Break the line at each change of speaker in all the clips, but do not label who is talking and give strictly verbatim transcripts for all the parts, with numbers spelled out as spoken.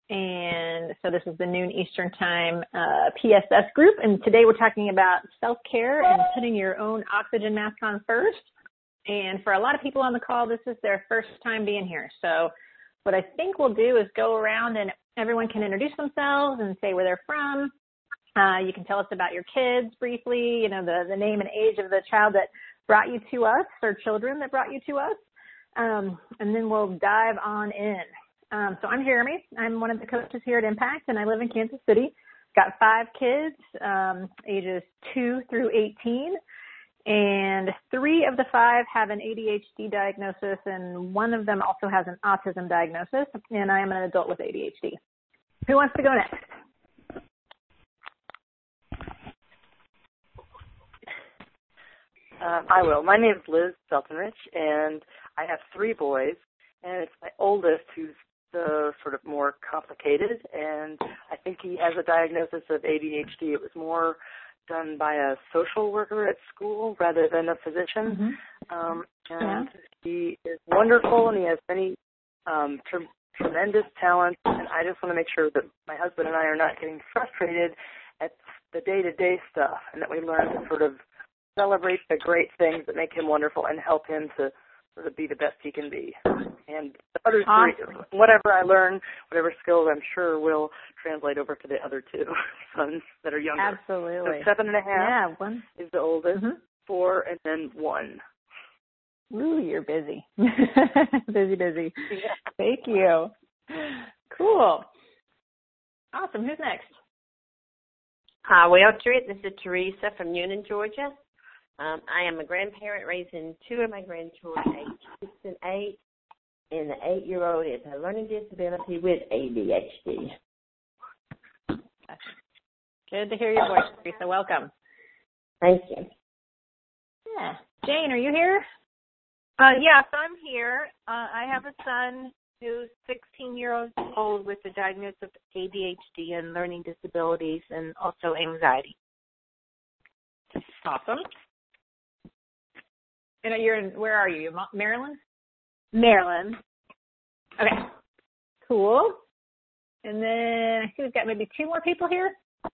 And so this is the noon Eastern time uh, P S S group. And today we're talking about self-care and putting your own oxygen mask on first. And for a lot of people on the call, this is their first time being here. So what I think we'll do is go around and everyone can introduce themselves and say where they're from. Uh, you can tell us about your kids briefly, you know, the, the name and age of the child that brought you to us or children that brought you to us. Um, and then we'll dive on in. Um, so I'm Jeremy. I'm one of the coaches here at Impact, and I live in Kansas City. Got five kids, um, ages two through eighteen. And three of the five have an A D H D diagnosis, and one of them also has an autism diagnosis, and I am an adult with A D H D. Who wants to go next?
Um, I will. My name is Liz Feltonrich, and I have three boys, and it's my oldest who's the sort of more complicated, and I think he has a diagnosis of A D H D. It was more done by a social worker at school rather than a physician. Mm-hmm. Um, and yeah. He is wonderful, and he has many um, tre- tremendous talents, and I just want to make sure that my husband and I are not getting frustrated at the day-to-day stuff, and that we learn to sort of celebrate the great things that make him wonderful and help him to sort of be the best he can be. And the other
awesome.
three, whatever I learn, whatever skills I'm sure will translate over to the other two sons that are younger.
Absolutely.
So seven and a half
yeah, one.
is the oldest,
mm-hmm.
four, and then one.
Ooh, you're busy. busy, busy. Yeah. Thank you. Cool. Awesome. Who's next?
Hi, well, this is Teresa from Union, Georgia. Um, I am a grandparent raising two of my grandchildren, aged six and eight, and the eight-year-old is a learning disability with A D H D.
Good to hear your voice, Teresa. Welcome.
Thank you.
Yeah. Jane, are you here?
Uh, yes, I'm here. Uh, I have a son who's sixteen years old with a diagnosis of A D H D and learning disabilities and also anxiety.
Awesome. And you're in, where are you? Maryland?
Maryland.
Okay. Cool. And then I think we've got maybe two more people here.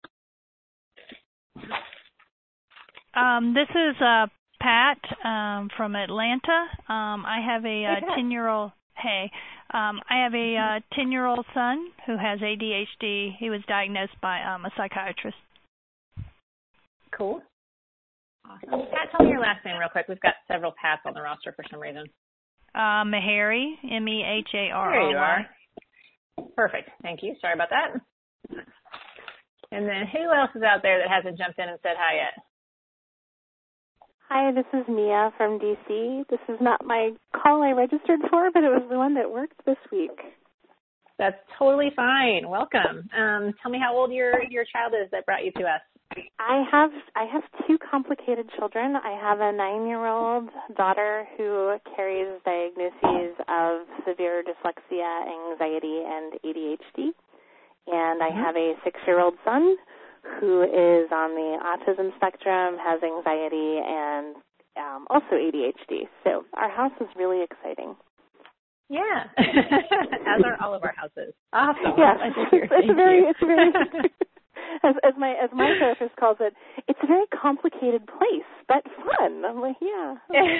Um, this is uh, Pat um, from Atlanta. Um, I have a uh, ten-year-old. Hey, um, I have a uh, ten-year-old son who has A D H D. He was diagnosed by um, a psychiatrist.
Cool. Awesome. Pat, tell me your last name real quick. We've got several Pats on the roster for some reason.
Uh, Meharry, M E H A R R Y.
There you are. Perfect. Thank you. Sorry about that. And then who else is out there that hasn't jumped in and said hi yet?
Hi, this is Mia from D C. This is not my call I registered for, but it was the one that worked this week.
That's totally fine. Welcome. Um, tell me how old your your child is that brought you to us.
I have I have two complicated children. I have a nine-year-old daughter who carries diagnoses of severe dyslexia, anxiety, and A D H D. And I
Mm-hmm.
have a six-year-old son who is on the autism spectrum, has anxiety, and um, also A D H D. So our house is really exciting.
Yeah, as are all of our houses. Awesome.
Yes, it's, it's very, it's very, as, as my as my therapist calls it, it's a very complicated place, but fun. I'm like, yeah.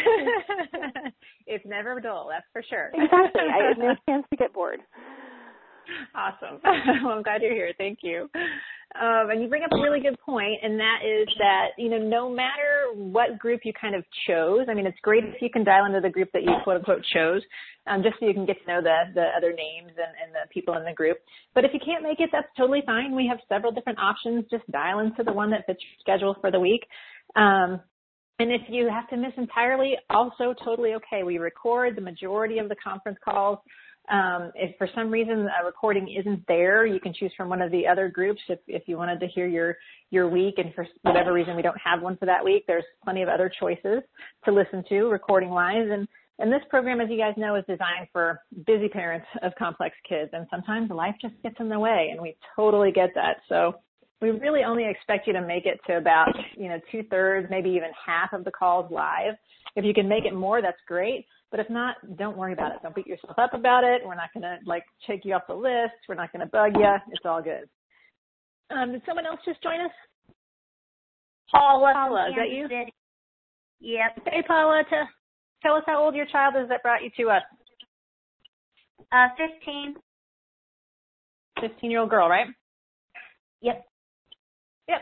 It's never dull, that's for sure.
Exactly. I have no chance to get bored.
Awesome. Well, I'm glad you're here. Thank you. Um, and you bring up a really good point, and that is that, you know, no matter what group you kind of chose, I mean, it's great if you can dial into the group that you quote-unquote chose, um, just so you can get to know the, the other names and, and the people in the group. But if you can't make it, that's totally fine. We have several different options. Just dial into the one that fits your schedule for the week. Um, and if you have to miss entirely, also totally okay. We record the majority of the conference calls. Um, if for some reason a recording isn't there, you can choose from one of the other groups if, if you wanted to hear your, your week, and for whatever reason we don't have one for that week, there's plenty of other choices to listen to recording-wise. And, and this program, as you guys know, is designed for busy parents of complex kids, and sometimes life just gets in the way, and we totally get that. So we really only expect you to make it to about, you know, two-thirds, maybe even half of the calls live. If you can make it more, that's great. But if not, don't worry about it. Don't beat yourself up about it. We're not going to, like, take you off the list. We're not going to bug you. It's all good. Um, did someone else just join us?
Paula.
Paula, is that you?
City. Yep.
Hey, Paula, t- tell us how old your child is that brought you to us.
Uh, fifteen.
fifteen-year-old girl, right?
Yep.
Yep.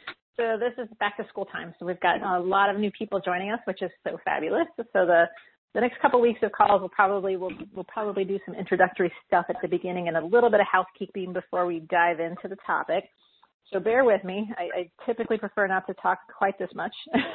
So this is back to school time. So we've got a lot of new people joining us, which is so fabulous. So the the next couple of weeks of calls, we'll probably we'll we'll probably do some introductory stuff at the beginning and a little bit of housekeeping before we dive into the topic. So bear with me. I, I typically prefer not to talk quite this much,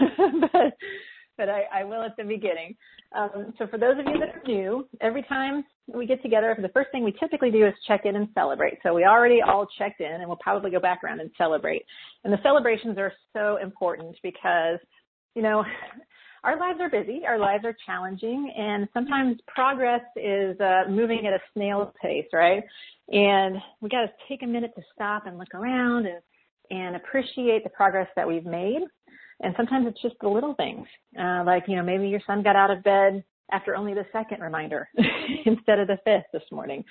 but but I, I will at the beginning. Um, so for those of you that are new, every time we get together, the first thing we typically do is check in and celebrate. So we already all checked in, and we'll probably go back around and celebrate. And the celebrations are so important because, you know, our lives are busy, our lives are challenging, and sometimes progress is uh, moving at a snail's pace, right? And we got to take a minute to stop and look around and, and appreciate the progress that we've made. And sometimes it's just the little things, uh, like, you know, maybe your son got out of bed after only the second reminder instead of the fifth this morning.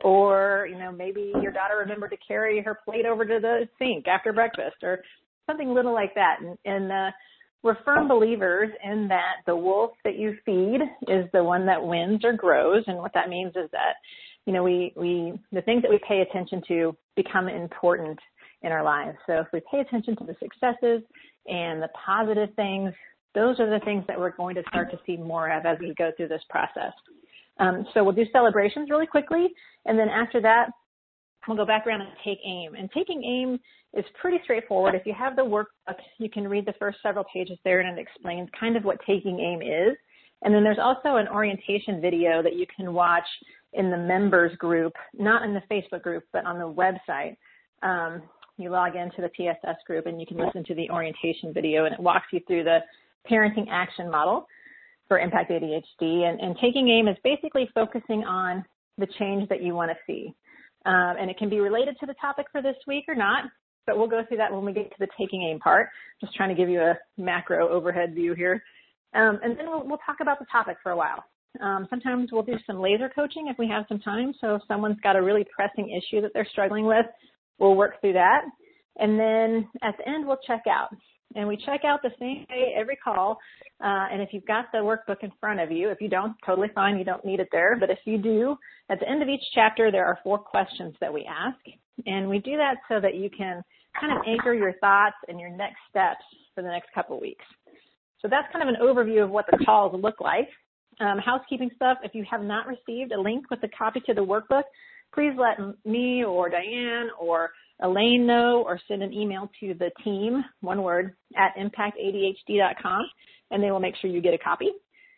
Or, you know, maybe your daughter remembered to carry her plate over to the sink after breakfast or something little like that. And, and uh, we're firm believers in that the wolf that you feed is the one that wins or grows. And what that means is that, you know, we, we the things that we pay attention to become important in our lives. So if we pay attention to the successes and the positive things, those are the things that we're going to start to see more of as we go through this process. Um, so we'll do celebrations really quickly, and then after that, we'll go back around and take aim. And taking aim is pretty straightforward. If you have the workbook, you can read the first several pages there, and it explains kind of what taking aim is. And then there's also an orientation video that you can watch in the members group, not in the Facebook group, but on the website. Um, you log into the P S S group, and you can listen to the orientation video, and it walks you through the parenting action model for Impact A D H D. And, and taking aim is basically focusing on the change that you want to see. Um, and it can be related to the topic for this week or not, but we'll go through that when we get to the taking aim part. Just trying to give you a macro overhead view here. Um, and then we'll, we'll talk about the topic for a while. Um, sometimes we'll do some laser coaching if we have some time. So if someone's got a really pressing issue that they're struggling with, we'll work through that. And then at the end, we'll check out. And we check out the same day every call. Uh, and if you've got the workbook in front of you, if you don't, totally fine. You don't need it there. But if you do, at the end of each chapter, there are four questions that we ask. And we do that so that you can kind of anchor your thoughts and your next steps for the next couple of weeks. So that's kind of an overview of what the calls look like. Um, housekeeping stuff, if you have not received a link with a copy to the workbook, please let me or Diane or Elaine know, or send an email to the team, one word, at impact A D H D dot com, and they will make sure you get a copy.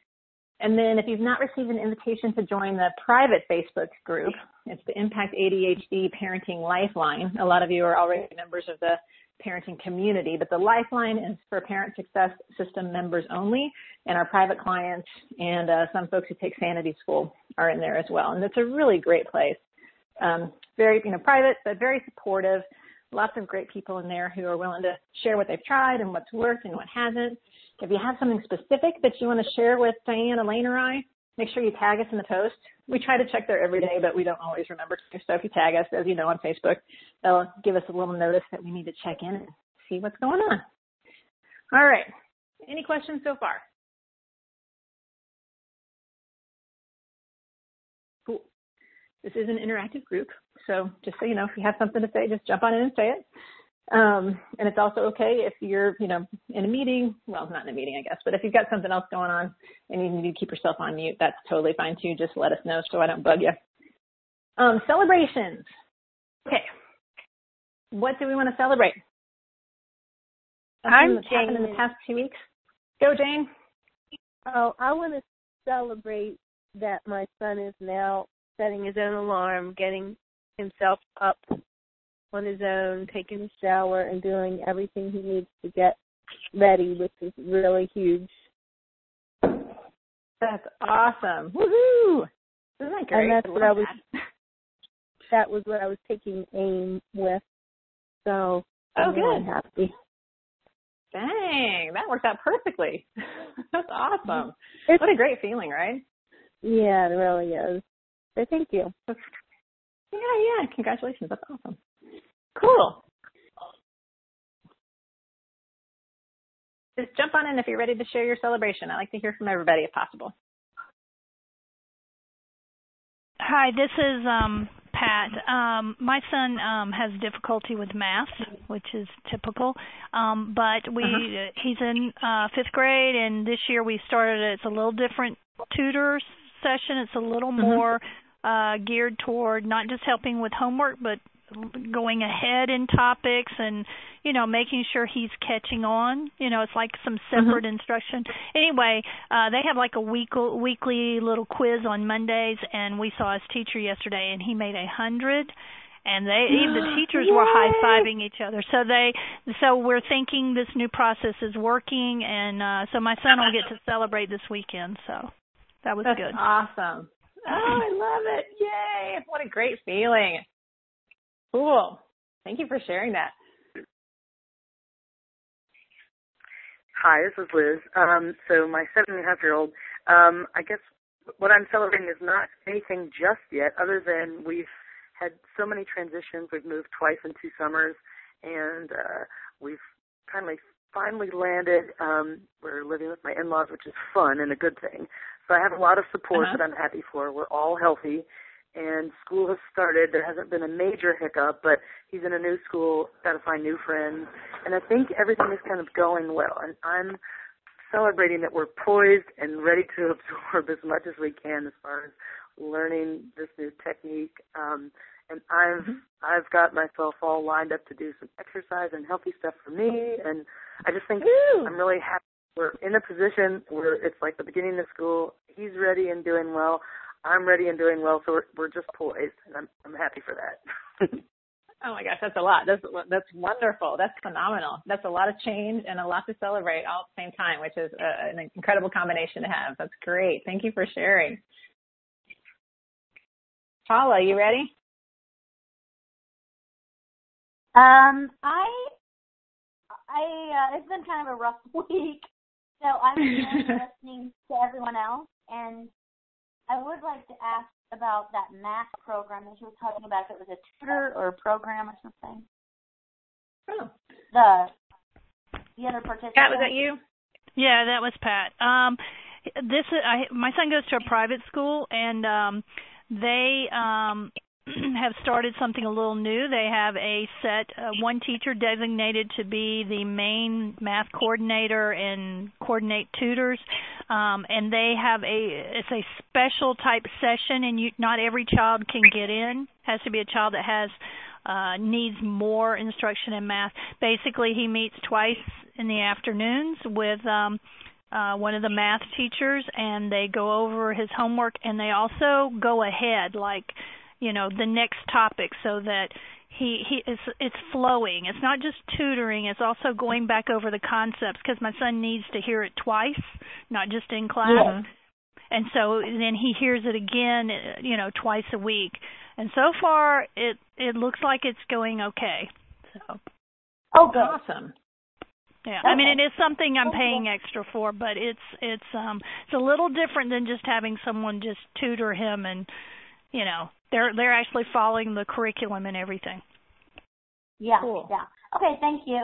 And then if you've not received an invitation to join the private Facebook group, it's the Impact A D H D Parenting Lifeline. A lot of you are already members of the parenting community, but the Lifeline is for Parent Success System members only, and our private clients and uh, some folks who take Sanity School are in there as well. And it's a really great place. Um, very, you know, private, but very supportive. Lots of great people in there who are willing to share what they've tried and what's worked and what hasn't. If you have something specific that you want to share with Diane, Elaine, or I, make sure you tag us in the post. We try to check there every day, but we don't always remember to. So if you tag us, as you know, on Facebook, that'll give us a little notice that we need to check in and see what's going on. All right. Any questions so far? Cool. This is an interactive group, so just so you know, if you have something to say, just jump on in and say it. Um, and it's also okay if you're, you know, in a meeting, well, not in a meeting, I guess, but if you've got something else going on and you need to keep yourself on mute, that's totally fine too. Just let us know so I don't bug you. Um, celebrations. Okay. What do we want to celebrate?
I'm
that's happened in the past two weeks. Go, Jane.
Oh, I want to celebrate that my son is now setting his own alarm, getting himself up on his own, taking a shower, and doing everything he needs to get ready, which is really huge.
That's awesome. Woohoo! Isn't that great?
And that's
I
what I was,
that.
that was what I was taking aim with. So
oh,
I'm
good.
really happy.
Dang, that worked out perfectly. That's awesome.
It's,
what a great feeling, right?
Yeah, it really is. So thank you.
Yeah, yeah. Congratulations. That's awesome. Cool. Just jump on in if you're ready to share your celebration. I like to hear from everybody if possible.
Hi, this is um, Pat. Um, my son um, has difficulty with math, which is typical. Um, but we uh-huh. he's in uh, fifth grade, and this year we started. It's a little different tutor session. It's a little mm-hmm. more uh, geared toward not just helping with homework, but going ahead in topics and, you know, making sure he's catching on. You know, it's like some separate mm-hmm. instruction. Anyway, uh, they have like a week, weekly little quiz on Mondays, and we saw his teacher yesterday, and he made a hundred. And they, even the teachers were high-fiving each other. So they, so we're thinking this new process is working, and uh, so my son will get to celebrate this weekend. So that was
That's
good.
Awesome. Oh, I love it. Yay. What a great feeling. Cool. Thank you for sharing that.
Hi, this is Liz. Um, so my seven and a half year old, um, I guess what I'm celebrating is not anything just yet, other than we've had so many transitions. We've moved twice in two summers, and uh, we've finally finally landed. Um, we're living with my in-laws, which is fun and a good thing. So I have a lot of support uh-huh. that I'm happy for. We're all healthy. And school has started. There hasn't been a major hiccup, but he's in a new school, got to find new friends. And I think everything is kind of going well. And I'm celebrating that we're poised and ready to absorb as much as we can as far as learning this new technique. Um, and I've mm-hmm. I've got myself all lined up to do some exercise and healthy stuff for me. And I just think Woo! I'm really happy. We're in a position where it's like the beginning of school. He's ready and doing well. I'm ready and doing well, so we're, we're just poised, and I'm, I'm happy for that.
Oh, my gosh, that's a lot. That's that's wonderful. That's phenomenal. That's a lot of change and a lot to celebrate all at the same time, which is a, an incredible combination to have. That's great. Thank you for sharing. Paula, you ready?
Um, I, I, uh, it's been kind of a rough week, so I'm listening to everyone else, and I would like to ask about that math program that you were talking about, if it was a tutor or a program or something.
Oh.
The the other participant.
Pat, was that you?
Yeah, that was Pat. Um, this I, my son goes to a private school, and um, they um, have started something a little new. They have a set, uh, one teacher designated to be the main math coordinator and coordinate tutors, um, and they have a, it's a special type session, and you, not every child can get in. It has to be a child that has, uh, needs more instruction in math. Basically, he meets twice in the afternoons with, um, uh, one of the math teachers, and they go over his homework, and they also go ahead, like, you know, the next topic, so that he, he it's, it's flowing. It's not just tutoring. It's also going back over the concepts, because my son needs to hear it twice, not just in class. Yeah. And so then he hears it again, you know, twice a week. And so far, it it looks like it's going okay. So.
Oh, good.
Awesome.
Yeah, okay. I mean, it is something I'm paying extra for, but it's it's um it's a little different than just having someone just tutor him, and you know, they're they're actually following the curriculum and everything.
Yeah,
cool.
yeah. Okay, thank you.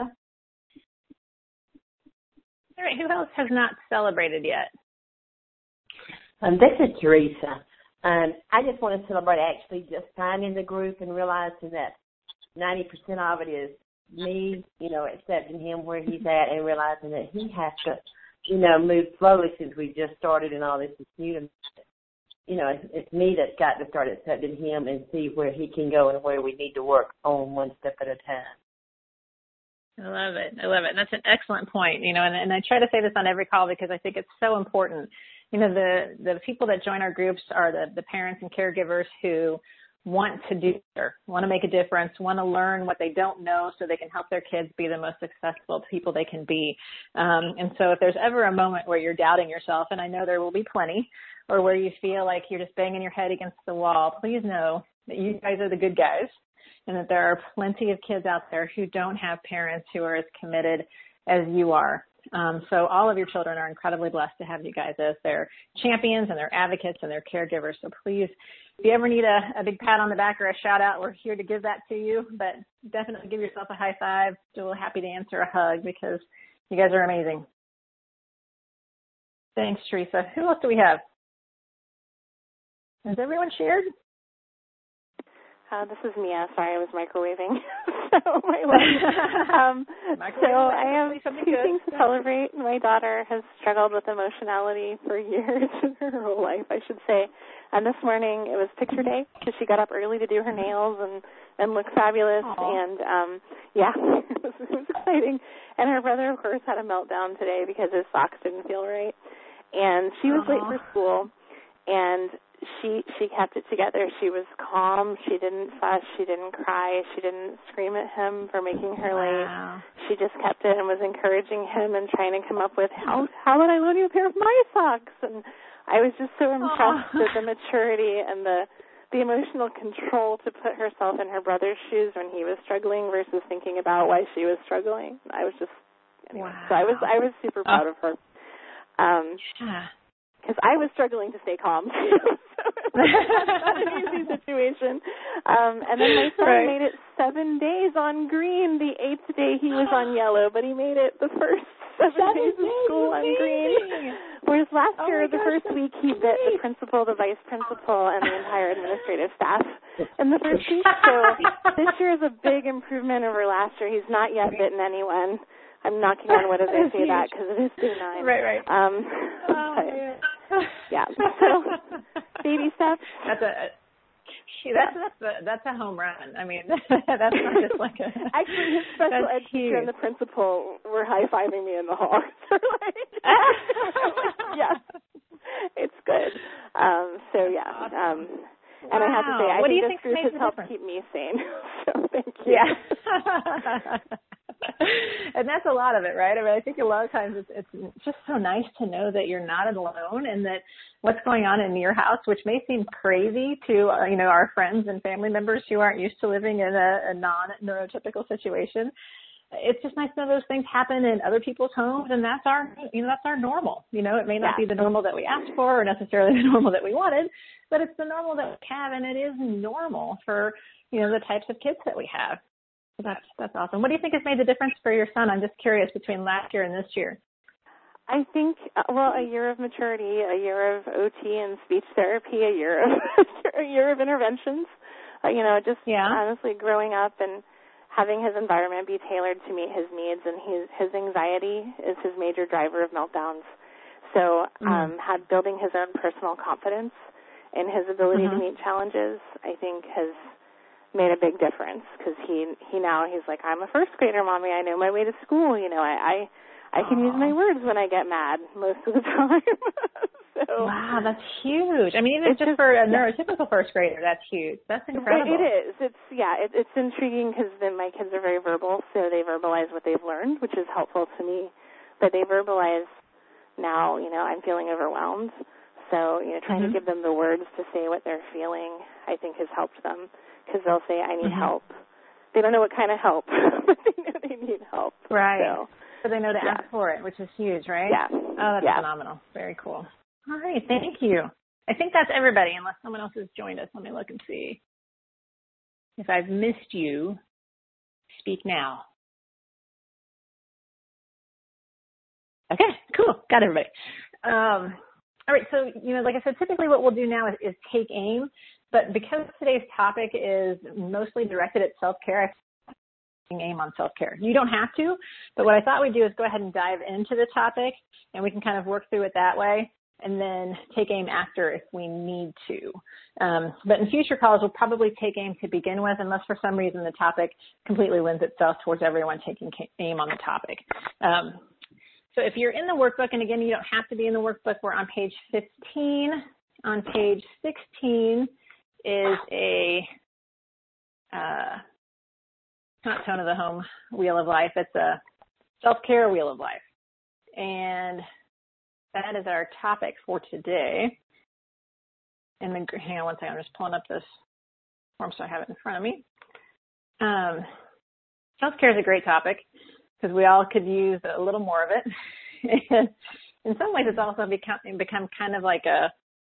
All right, who else has not celebrated yet?
Um, this is Teresa. Um, I just want to celebrate actually just finding the group and realizing that ninety percent of it is me, you know, accepting him where he's at and realizing that he has to, you know, move slowly since we just started and all this is new. You know, it's, it's me that's got to start accepting him and see where he can go and where we need to work on one step at a time.
I love it. I love it. And that's an excellent point, you know, and, and I try to say this on every call because I think it's so important. You know, the, the people that join our groups are the, the parents and caregivers who want to do better, want to make a difference, want to learn what they don't know so they can help their kids be the most successful people they can be. Um, and so if there's ever a moment where you're doubting yourself, and I know there will be plenty, or where you feel like you're just banging your head against the wall, please know that you guys are the good guys and that there are plenty of kids out there who don't have parents who are as committed as you are. Um, so all of your children are incredibly blessed to have you guys as their champions and their advocates and their caregivers. So please, if you ever need a, a big pat on the back or a shout out, we're here to give that to you, but definitely give yourself a high five. Still happy to answer a hug because you guys are amazing. Thanks, Teresa. Who else do we have? Has everyone shared?
Uh, this is Mia. Sorry, I was microwaving. so my um, so I have two good. things to celebrate. My daughter has struggled with emotionality for years, her whole life, I should say. And this morning it was picture day because she got up early to do her nails and and look fabulous. Aww. And um, yeah, it was, it was exciting. And her brother, of course, had a meltdown today because his socks didn't feel right. And she was Aww. late for school, and she she kept it together. She was calm. She didn't fuss. She didn't cry. She didn't scream at him for making her late.
Wow.
She just kept it and was encouraging him and trying to come up with, how how would I loan you a pair of my socks? And I was just so impressed Aww. with the maturity and the the emotional control to put herself in her brother's shoes when he was struggling versus thinking about why she was struggling. I was just, anyway,
wow.
so I was I was super proud oh. of her. Um,
yeah.
Because I was struggling to stay calm. so it was not an easy situation. Um, and then my son right. made it seven days on green. The eighth day he was on yellow, but he made it the first seven, seven days of school on green. Whereas last oh year, the gosh, first week, he bit the principal, the vice principal, and the entire administrative staff in the first week. So this year is a big improvement over last year. He's not yet bitten anyone. I'm knocking on wood as I say that because it is day nine.
Right, right.
Um,
oh,
but, yeah. So baby steps.
That's a that's that's a, that's a home run. I mean, that's not just like a.
Actually, his special ed teacher and the principal were high fiving me in the hall. like, yeah, it's good. Um, so yeah. Um,
wow.
And I have to say, I
what
think
do you
this
think
group has helped
difference?
keep me sane. So thank you.
Yeah. And that's a lot of it, right? I mean, I think a lot of times it's, it's just so nice to know that you're not alone and that what's going on in your house, which may seem crazy to, uh, you know, our friends and family members who aren't used to living in a, a non-neurotypical situation. It's just nice to know those things happen in other people's homes, and that's our, you know, that's our normal. You know, it may not
yeah.
be the normal that we asked for or necessarily the normal that we wanted, but it's the normal that we have, and it is normal for, you know, the types of kids that we have. So that's that's awesome. What do you think has made the difference for your son? I'm just curious between last year and this year.
I think, uh, well, a year of maturity, a year of O T and speech therapy, a year of a year of interventions. Uh, you know, just
yeah.
honestly growing up and having his environment be tailored to meet his needs, and his his anxiety is his major driver of meltdowns. So, um, mm. had building his own personal confidence in his ability mm-hmm. to meet challenges, I think has made a big difference, because he he now he's like, I'm a first grader, Mommy. I know my way to school. You know, I I, I can Aww. use my words when I get mad most of the time. so,
wow, that's huge. I mean, even just, just for a neurotypical first grader, that's huge. That's incredible.
It, it is. It's yeah. It, it's intriguing because then my kids are very verbal, so they verbalize what they've learned, which is helpful to me. But they verbalize now. You know, I'm feeling overwhelmed. So you know, trying mm-hmm. to give them the words to say what they're feeling, I think, has helped them. Because they'll say, I need mm-hmm. help. They don't know what kind of help, but they know they need help.
Right.
So,
so they know to
yeah.
ask for it, which is huge, right?
Yeah.
Oh, that's
yeah.
phenomenal. Very cool. All right. Thank you. I think that's everybody, unless someone else has joined us. Let me look and see. If I've missed you, speak now. Okay, cool. Got everybody. Um, all right. So, you know, like I said, typically what we'll do now is, is take aim. But because today's topic is mostly directed at self-care, I'm taking aim on self-care. You don't have to, but what I thought we'd do is go ahead and dive into the topic, and we can kind of work through it that way, and then take aim after if we need to. Um, but in future calls, we'll probably take aim to begin with, unless for some reason the topic completely lends itself towards everyone taking aim on the topic. Um, so if you're in the workbook, and again, you don't have to be in the workbook, we're on page fifteen. On page sixteen, is a, uh, not Tone of the Home Wheel of Life, it's a self-care Wheel of Life. And that is our topic for today. And then, hang on one second, I'm just pulling up this form so I have it in front of me. Um, self-care is a great topic, because we all could use a little more of it. And in some ways, it's also become, become kind of like a,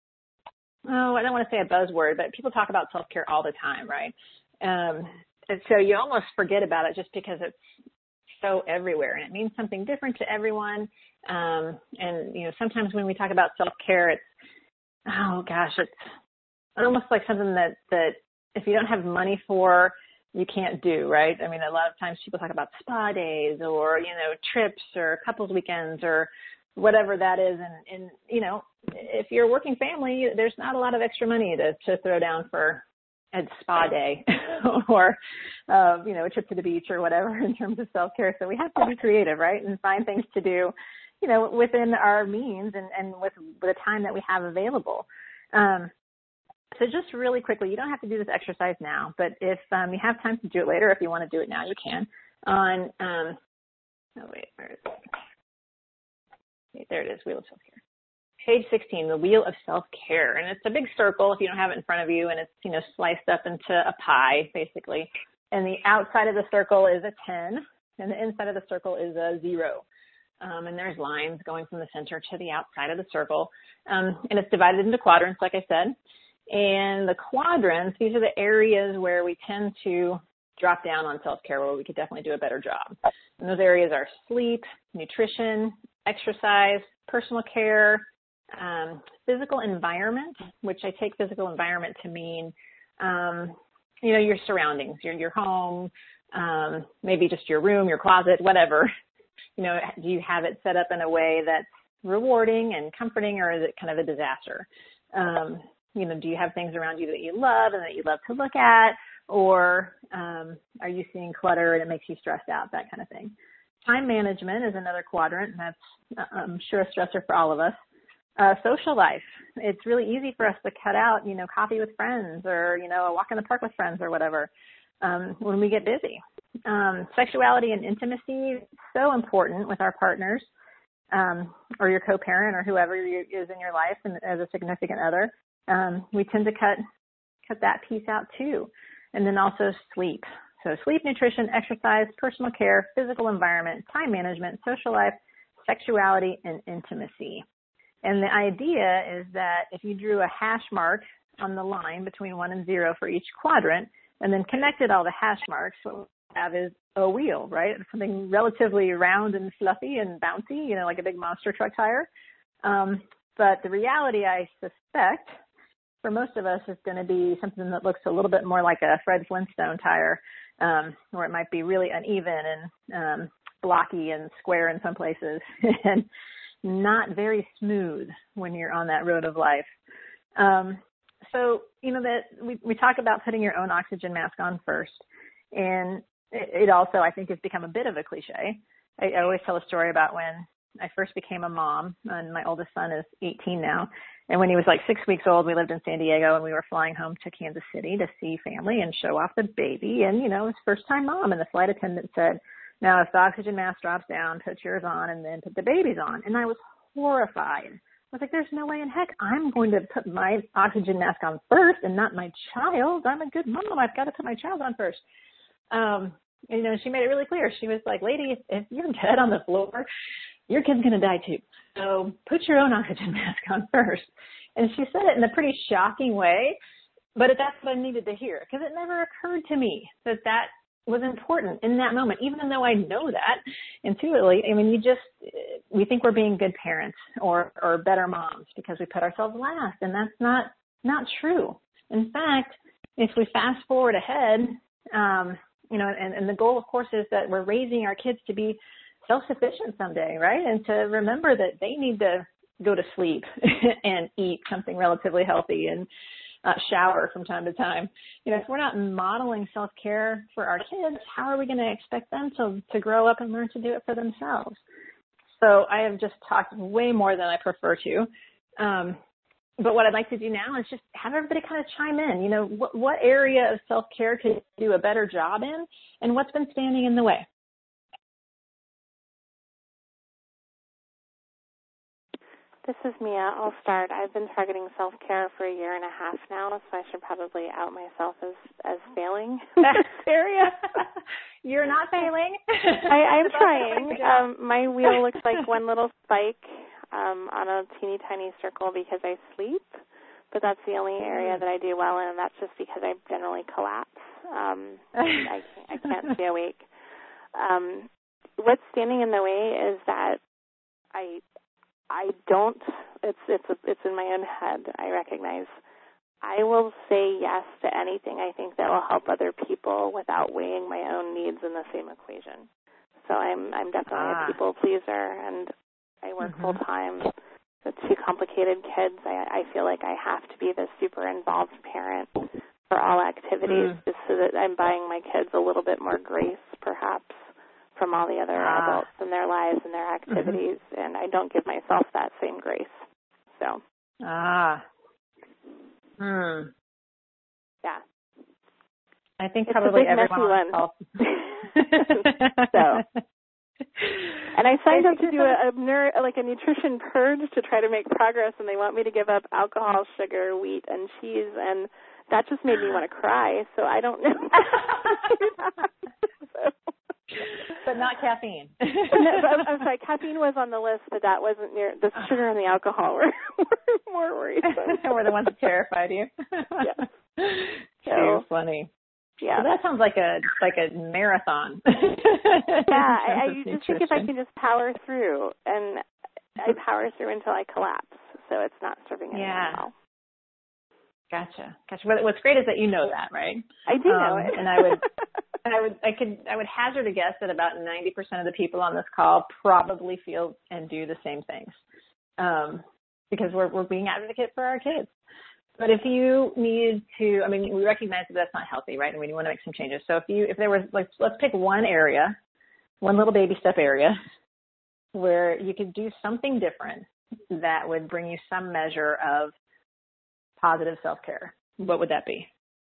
oh, I don't want to say a buzzword, but people talk about self-care all the time, right? Um, and so you almost forget about it just because it's so everywhere, and it means something different to everyone. Um, and, you know, sometimes when we talk about self-care, it's, oh, gosh, it's almost like something that, that if you don't have money for, you can't do, right? I mean, a lot of times people talk about spa days or, you know, trips or couples weekends or whatever that is. And, and, you know, if you're a working family, there's not a lot of extra money to, to throw down for a spa day or, uh, you know, a trip to the beach or whatever in terms of self-care. So we have to be creative, right? And find things to do, you know, within our means and, and with the time that we have available. Um, So just really quickly, you don't have to do this exercise now, but if um, you have time to do it later, if you want to do it now, you can. On, um, oh wait, where is it? Wait, there it is, Wheel of Self-Care. Page sixteen, the Wheel of Self-Care. And it's a big circle if you don't have it in front of you, and it's, you know, sliced up into a pie, basically. And the outside of the circle is a ten, and the inside of the circle is a zero. Um, and there's lines going from the center to the outside of the circle. Um, and it's divided into quadrants, like I said. And the quadrants, these are the areas where we tend to drop down on self-care, where we could definitely do a better job. And those areas are sleep, nutrition, exercise, personal care, um, physical environment, which I take physical environment to mean, um, you know, your surroundings, your, your home, um, maybe just your room, your closet, whatever. You know, do you have it set up in a way that's rewarding and comforting, or is it kind of a disaster? Um, You know, do you have things around you that you love and that you love to look at, or um, are you seeing clutter and it makes you stressed out, that kind of thing? Time management is another quadrant, and that's, I'm sure, a stressor for all of us. Uh, social life. It's really easy for us to cut out, you know, coffee with friends or, you know, a walk in the park with friends or whatever um, when we get busy. Um, sexuality and intimacy, so important with our partners um, or your co-parent or whoever is in your life and as a significant other. Um, we tend to cut cut that piece out too. And then also sleep. So sleep, nutrition, exercise, personal care, physical environment, time management, social life, sexuality, and intimacy. And the idea is that if you drew a hash mark on the line between one and zero for each quadrant and then connected all the hash marks, what we have is a wheel, right? Something relatively round and fluffy and bouncy, you know, like a big monster truck tire. Um, but the reality, I suspect, for most of us, is going to be something that looks a little bit more like a Fred Flintstone tire, um, or it might be really uneven and um, blocky and square in some places and not very smooth when you're on that road of life. Um, so, you know, that we, we talk about putting your own oxygen mask on first. And it, it also, I think, has become a bit of a cliche. I, I always tell a story about when I first became a mom, and my oldest son is eighteen now. And when he was like six weeks old, we lived in San Diego, and we were flying home to Kansas City to see family and show off the baby. And, you know, it was first time mom. And the flight attendant said, now, if the oxygen mask drops down, put yours on and then put the baby's on. And I was horrified. I was like, there's no way in heck I'm going to put my oxygen mask on first and not my child. I'm a good mom. I've got to put my child on first. Um, and, you know, she made it really clear. She was like, lady, if, if you're dead on the floor, your kid's going to die too. So put your own oxygen mask on first. And she said it in a pretty shocking way, but that's what I needed to hear, because it never occurred to me that that was important in that moment, even though I know that intuitively. I mean, you just, we think we're being good parents or, or better moms because we put ourselves last, and that's not, not true. In fact, if we fast forward ahead, um, you know, and, and the goal, of course, is that we're raising our kids to be self-sufficient someday, right? And to remember that they need to go to sleep and eat something relatively healthy and uh, shower from time to time. You know, if we're not modeling self-care for our kids, how are we going to expect them to, to grow up and learn to do it for themselves? So I have just talked way more than I prefer to. Um, but what I'd like to do now is just have everybody kind of chime in. You know, what, what area of self-care could you do a better job in, and what's been standing in the way?
This is Mia. I'll start. I've been targeting self-care for a year and a half now, so I should probably out myself as, as failing in this area.
You're not failing.
I, I'm trying. Um, my wheel looks like one little spike um, on a teeny tiny circle because I sleep, but that's the only area that I do well in, and that's just because I generally collapse. Um, I, can't, I can't stay awake. Um, what's standing in the way is that I I don't. It's it's it's in my own head. I recognize. I will say yes to anything I think that will help other people without weighing my own needs in the same equation. So I'm I'm definitely ah. a people pleaser, and I work mm-hmm. full time with two complicated kids. I, I feel like I have to be the super involved parent for all activities, mm. just so that I'm buying my kids a little bit more grace, perhaps, from all the other ah. adults in their lives and their activities, mm-hmm. and I don't give myself that same grace. So.
Ah. Hmm.
Yeah.
I think
it's
probably
a big,
everyone.
Messy one. So. And I signed up to do a, a ner- like a nutrition purge to try to make progress, and they want me to give up alcohol, sugar, wheat, and cheese, and that just made me want to cry. So I don't know. so.
But not caffeine.
no, I'm, I'm sorry, caffeine was on the list, but that wasn't near. The sugar and the alcohol were, were more worrisome.
Were the ones that terrified you.
Yeah.
So Too funny.
Yeah.
So that sounds like a like a marathon.
Yeah, I, I just think if I can just power through, and I power through until I collapse, so it's not serving anyone
yeah.
well.
Gotcha. Gotcha. What's great is that you know that, right?
I do
um,
know it.
and I would, and I would, I could, I would hazard a guess that about ninety percent of the people on this call probably feel and do the same things, um, because we're we're being advocates for our kids. But if you need to, I mean, we recognize that that's not healthy, right? And we want to make some changes. So if you, if there was, like, let's pick one area, one little baby step area, where you could do something different that would bring you some measure of positive self-care. What would that be?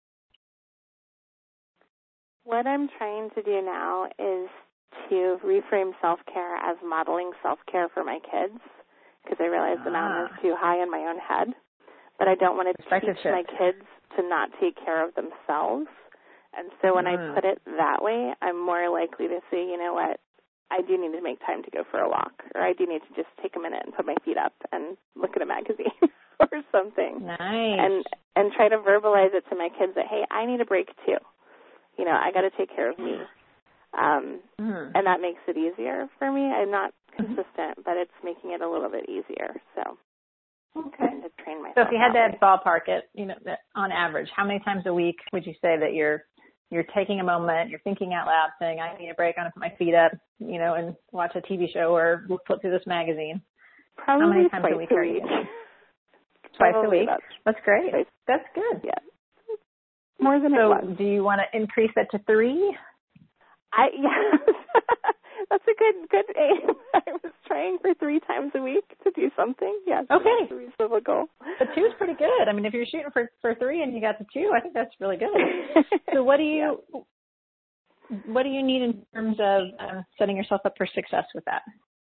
What I'm trying to do now is to reframe self-care as modeling self-care for my kids, because I realize ah. the mountain is too high in my own head. But I don't want to teach my kids to not take care of themselves. And so when mm. I put it that way, I'm more likely to say, you know what, I do need to make time to go for a walk, or I do need to just take a minute and put my feet up and look at a magazine or something.
Nice.
And and try to verbalize it to my kids that, hey, I need a break too. You know, I got to take care of me. Um, mm. And that makes it easier for me. I'm not consistent, but it's making it a little bit easier. So.
Okay.
To train myself
so if you had
that
to ballpark it, you know, on average, how many times a week would you say that you're you're taking a moment, you're thinking out loud, saying, I need a break, I'm going to put my feet up, you know, and watch a T V show or flip through this magazine?
Probably
how many times
twice
a week are you? Twice a week? That's, that's great. Twice. That's good.
Yeah. More than
so
it was.
Do you want to increase that to three?
I yeah. That's a good good aim. I was trying for three times a week to do something. Yes.
Okay.
That's a reasonable goal.
But two is pretty good. I mean, if you're shooting for, for three and you got to two, I think that's really good. So what do you yeah. what do you need in terms of uh, setting yourself up for success with that?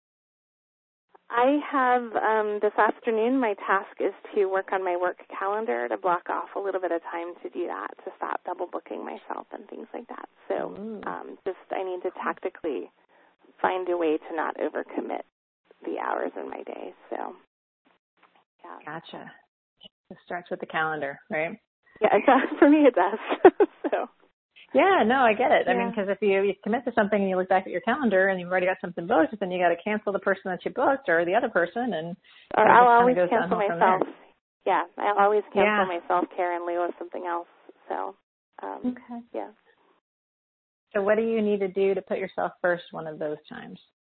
I have um, this afternoon. My task is to work on my work calendar to block off a little bit of time to do that, to stop double booking myself and things like that. So um, just I need to tactically find a way to not overcommit the hours in my day. So, yeah.
Gotcha. It starts with the calendar, right?
Yeah, it does. For me it does. so.
Yeah, no, I get it.
Yeah.
I mean, because if you, you commit to something and you look back at your calendar and you've already got something booked, then you got to cancel the person that you booked or the other person, and
or I'll always cancel myself. Yeah, I'll always cancel
yeah.
my self-care in lieu of something else. So, um,
okay.
yeah.
So what do you need to do to put yourself first one of those times?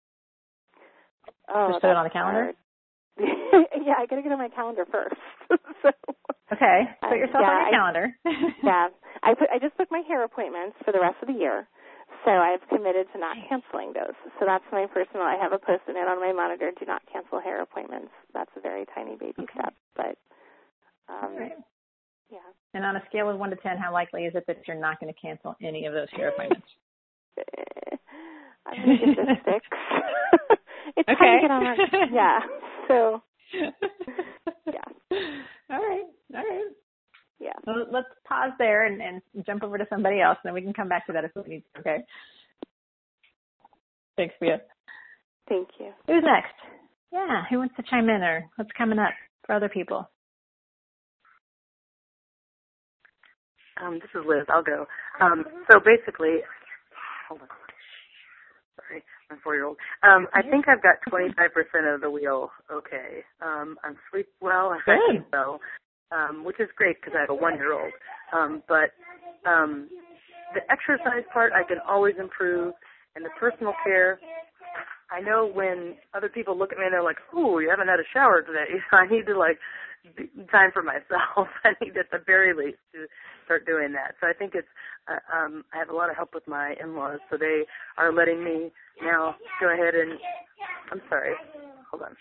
Oh,
just put it on the calendar?
Yeah, I got to get on my calendar first. so,
okay, put yourself
uh, yeah,
on your
I,
calendar.
yeah, I put I just booked my hair appointments for the rest of the year, so I've committed to not canceling those. So that's my personal. I have a post-it note on my monitor: do not cancel hair appointments. That's a very tiny baby okay. step, but um,
right.
yeah.
And on a scale of one to ten, how likely is it that you're not going to cancel any of those hair appointments?
I'm going to give this six. It's
okay.
time to get on our, yeah. So Yeah.
All right. All right.
Yeah.
Well, let's pause there and, and jump over to somebody else, and then we can come back to that if we need to, okay? Thanks, Pia.
Thank you.
Who's next? Yeah, who wants to chime in, or what's coming up for other people?
Um, this is Liz. I'll go. Um, so basically, hold on. Sorry, my four-year-old. Um, I think I've got twenty-five percent of the wheel okay. Um, I'm sleep well. I sleep well, um, which is great because I have a one-year-old. Um, but um, the exercise part I can always improve, and the personal care, I know when other people look at me and they're like, ooh, you haven't had a shower today. I need to, like, time for myself. I need at the very least to start doing that. So I think it's, uh, um, I have a lot of help with my in-laws, so they are letting me now go ahead and, I'm sorry, hold on.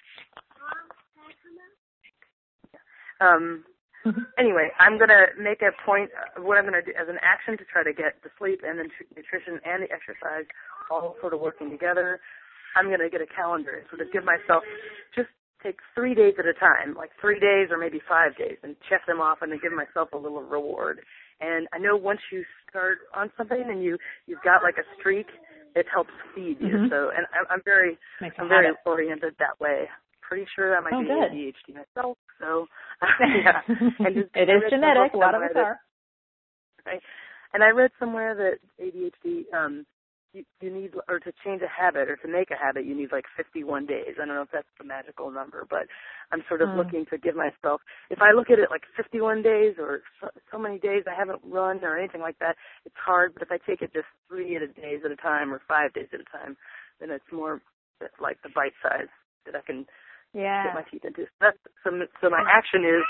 Um, anyway, I'm going to make a point of what I'm going to do as an action to try to get the sleep and the nutrition and the exercise all sort of working together. I'm going to get a calendar and sort of give myself just take three days at a time, like three days or maybe five days, and check them off and then give myself a little reward. And I know once you start on something and you, you've got like a streak, it helps feed you. Mm-hmm. So, and I, I'm very,
Makes
I'm very oriented that way. Pretty sure that might
oh,
be
good.
A D H D myself. So, yeah. And just,
it is genetic. A lot of us are.
Right. And I read somewhere that A D H D, um, You, you need, or to change a habit or to make a habit, you need like fifty-one days. I don't know if that's the magical number, but I'm sort of mm. looking to give myself, if I look at it like fifty-one days or so, so many days I haven't run or anything like that, it's hard. But if I take it just three days at a time or five days at a time, then it's more like the bite size that I can
yeah.
get my teeth into. So, that's, so, so my action is,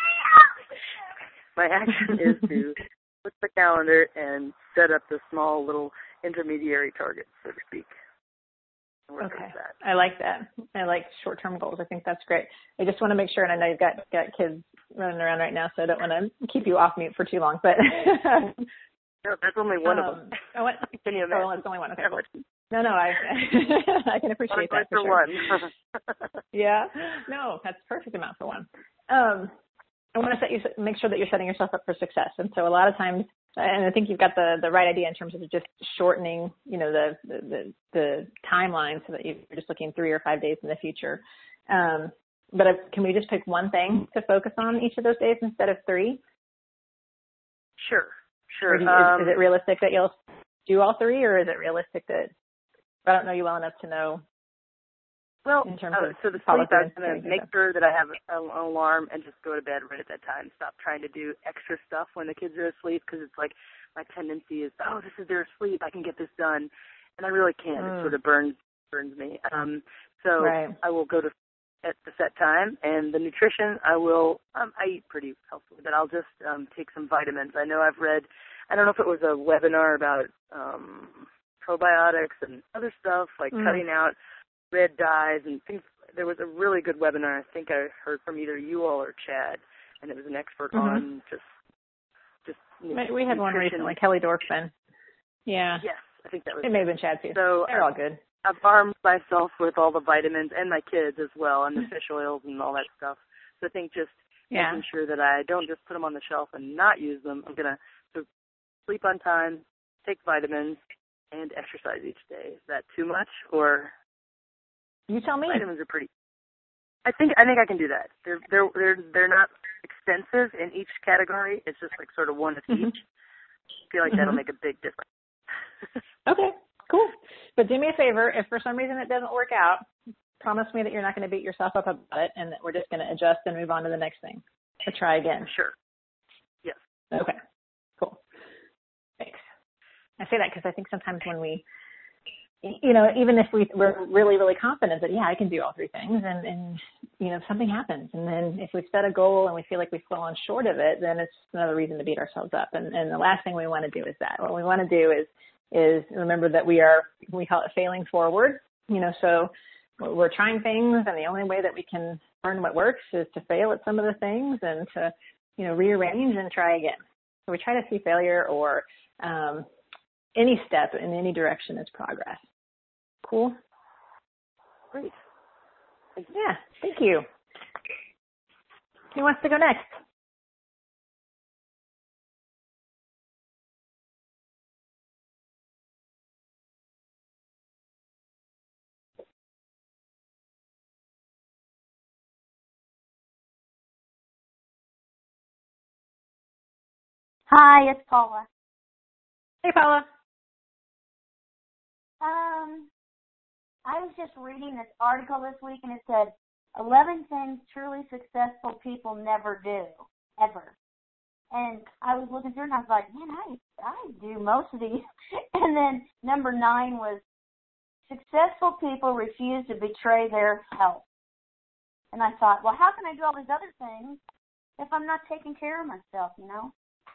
my action is to put the calendar and set up the small little intermediary targets, so to speak.
Okay. I like that. I like short-term goals. I think that's great. I just want to make sure, and I know you've got, got kids running around right now, so I don't want to keep you off mute for too long, but...
no, that's only one um, of them.
I want,
can you imagine?
Oh, it's only one. Okay. No, no, I I can appreciate that for,
for
sure.
one.
Yeah. No, that's a perfect amount for one. Um, I want to set you, make sure that you're setting yourself up for success. And so a lot of times, and I think you've got the, the right idea in terms of just shortening, you know, the, the, the timeline so that you're just looking three or five days in the future. Um, but if, can we just pick one thing to focus on each of those days instead of three?
Sure, sure.
You,
um,
is, is it realistic that you'll do all three, or is it realistic that, I don't know you well enough to know?
Well,
in terms
uh,
of
so the sleep, I'm going to make sure that I have an alarm and just go to bed right at that time. Stop trying to do extra stuff when the kids are asleep, because it's like my tendency is, oh, this is their sleep, I can get this done, and I really can't. Mm. It sort of burns burns me. Um, so
right.
I will go to at the set time, and the nutrition, I will. Um, I eat pretty healthily, but I'll just um, take some vitamins. I know I've read. I don't know if it was a webinar about um, probiotics and other stuff like mm. cutting out red dyes and things. There was a really good webinar, I think I heard from either you all or Chad, and it was an expert mm-hmm. on just, just you know,
we had
nutrition.
One recently, Kelly Dorfman. Yeah.
Yes, I think that was
it. May have been Chad too.
So
they're all good.
I've armed myself with all the vitamins and my kids as well, and the fish oils and all that stuff. So I think just yeah. making sure that I don't just put them on the shelf and not use them. I'm gonna so sleep on time, take vitamins, and exercise each day. Is that too much, or?
You tell me.
Vitamins are pretty. I think I think I can do that. They're they're they're they're not extensive in each category. It's just like sort of one of mm-hmm. each. I feel like mm-hmm. that'll make a big difference.
Okay, cool. But do me a favor. If for some reason it doesn't work out, promise me that you're not going to beat yourself up about it, and that we're just going to adjust and move on to the next thing, or try again.
Sure. Yes.
Okay. Cool. Thanks. I say that because I think sometimes when we you know, even if we, we're really, really confident that, yeah, I can do all three things, and, and, you know, something happens. And then if we've set a goal and we feel like we've fallen short of it, then it's another reason to beat ourselves up. And, and the last thing we want to do is that. What we want to do is, is remember that we are, we call it failing forward. You know, so we're trying things, and the only way that we can learn what works is to fail at some of the things and to, you know, rearrange and try again. So we try to see failure or um, any step in any direction as progress. Cool.
Great.
Yeah, thank you. Who wants to go next?
Hi, it's Paula.
Hey, Paula.
Um, I was just reading this article this week, and it said eleven things truly successful people never do, ever. And I was looking through, and I was like, man, I I do most of these. And then number nine was successful people refuse to betray their health. And I thought, well, how can I do all these other things if I'm not taking care of myself, you know?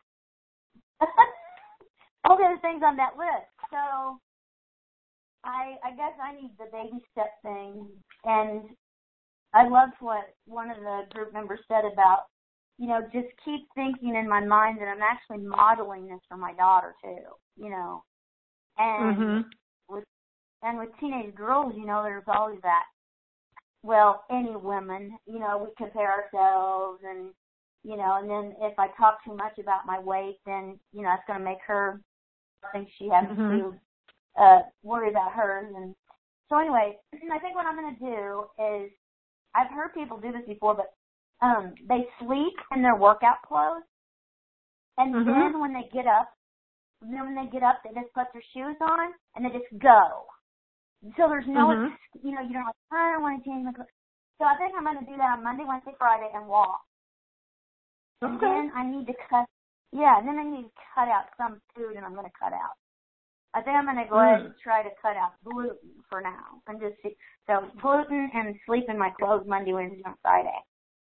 All the other things on that list. So I I guess I need the baby step thing. And I loved what one of the group members said about, you know, just keep thinking in my mind that I'm actually modeling this for my daughter too, you know. And
mm-hmm.
with and with teenage girls, you know, there's always that. Well, any women, you know, we compare ourselves and, you know, and then if I talk too much about my weight, then, you know, it's going to make her think she has
mm-hmm.
to uh, worry about hers. And so anyway, I think what I'm going to do is, I've heard people do this before, but um, they sleep in their workout clothes, and mm-hmm. then when they get up, then when they get up, they just put their shoes on, and they just go. So there's no, mm-hmm. you know, you don't like, I don't want to change my clothes. So I think I'm going to do that on Monday, Wednesday, Friday, and walk.
Okay.
And then I need to cut, yeah, and then I need to cut out some food, and I'm going to cut out. I think I'm going to go mm. ahead and try to cut out gluten for now. And just see, so gluten and sleep in my clothes Monday, Wednesday, and Friday.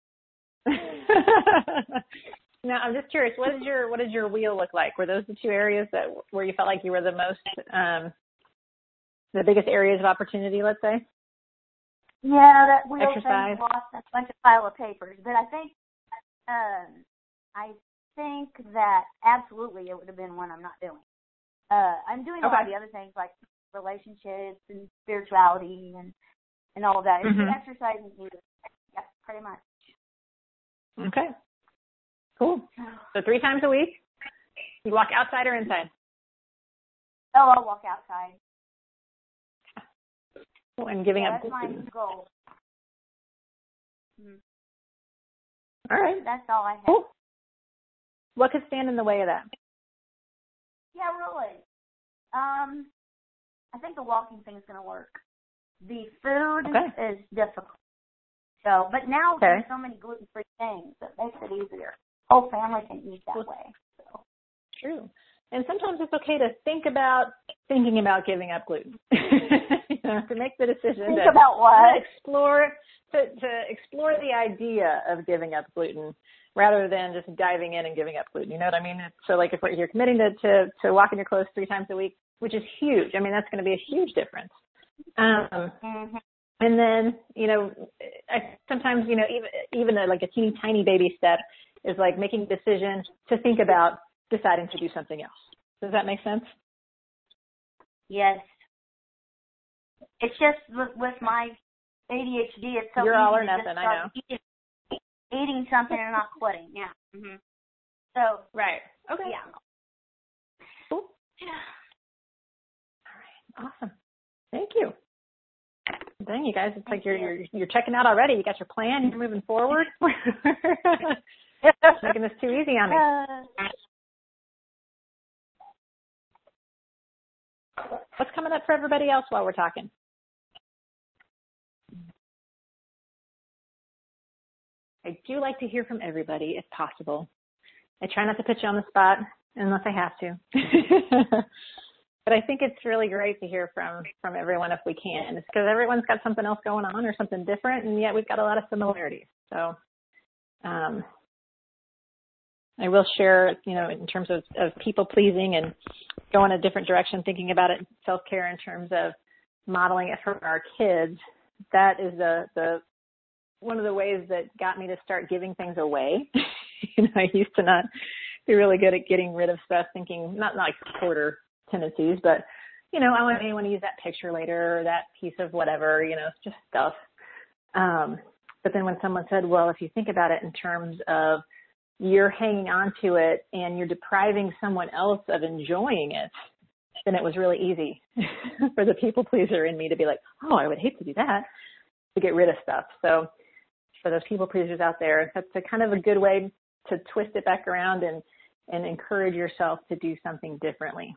Now, I'm just curious, what is your what does your wheel look like? Were those the two areas that where you felt like you were the most, um, the biggest areas of opportunity, let's say?
Yeah, that wheel
Exercise.
thing lost a bunch of pile of papers. But I think, um, I think that absolutely it would have been one I'm not doing. Uh, I'm doing a
okay.
lot of the other things like relationships and spirituality and, and all of that. It's
mm-hmm.
exercise and music. Yeah, pretty much.
Okay. Cool. So three times a week? You walk outside or inside?
Oh, I'll walk outside.
Cool. And giving
yeah,
up.
That's my goal. Mm-hmm.
All right.
That's all I have.
Cool. What could stand in the way of that?
Yeah, really. Um, I think the walking thing is going to work. The food
okay.
is difficult. So, but now
okay.
there's so many gluten-free things that makes it easier. Whole family can eat that
well,
way. So.
True. And sometimes it's okay to think about thinking about giving up gluten. You know, to make the decision.
Think
to,
about what?
To explore to, to explore the idea of giving up gluten rather than just diving in and giving up gluten. You know what I mean? So like if you're committing to, to, to walk in your clothes three times a week, which is huge. I mean, that's going to be a huge difference. Um,
mm-hmm.
And then, you know, I, sometimes, you know, even even a, like a teeny tiny baby step is like making a decision to think about deciding to do something else. Does that make sense?
Yes. It's just with, with my A D H D, it's so
You're
easy
all or
to
nothing,
just
I
start
know.
Eating, eating something and not quitting. Yeah. Mm-hmm. So.
Right. Okay.
Yeah.
Cool. All right. Awesome. Thank you. Dang, you guys, it's like you're, you're you're checking out already. You got your plan. You're moving forward. Making this too easy on me. What's coming up for everybody else while we're talking? I do like to hear from everybody if possible. I try not to put you on the spot unless I have to. But I think it's really great to hear from, from everyone if we can. It's because everyone's got something else going on or something different, and yet we've got a lot of similarities. So um, I will share, you know, in terms of, of people-pleasing and going a different direction, thinking about it, self-care in terms of modeling it for our kids. That is the, the one of the ways that got me to start giving things away. You know, I used to not be really good at getting rid of stuff, thinking, not, not like hoarder tendencies, but, you know, I want anyone to use that picture later or that piece of whatever, you know, it's just stuff. Um, But then when someone said, well, if you think about it in terms of you're hanging on to it and you're depriving someone else of enjoying it, then it was really easy for the people pleaser in me to be like, oh, I would hate to do that, to get rid of stuff. So for those people pleasers out there, that's a kind of a good way to twist it back around and, and encourage yourself to do something differently.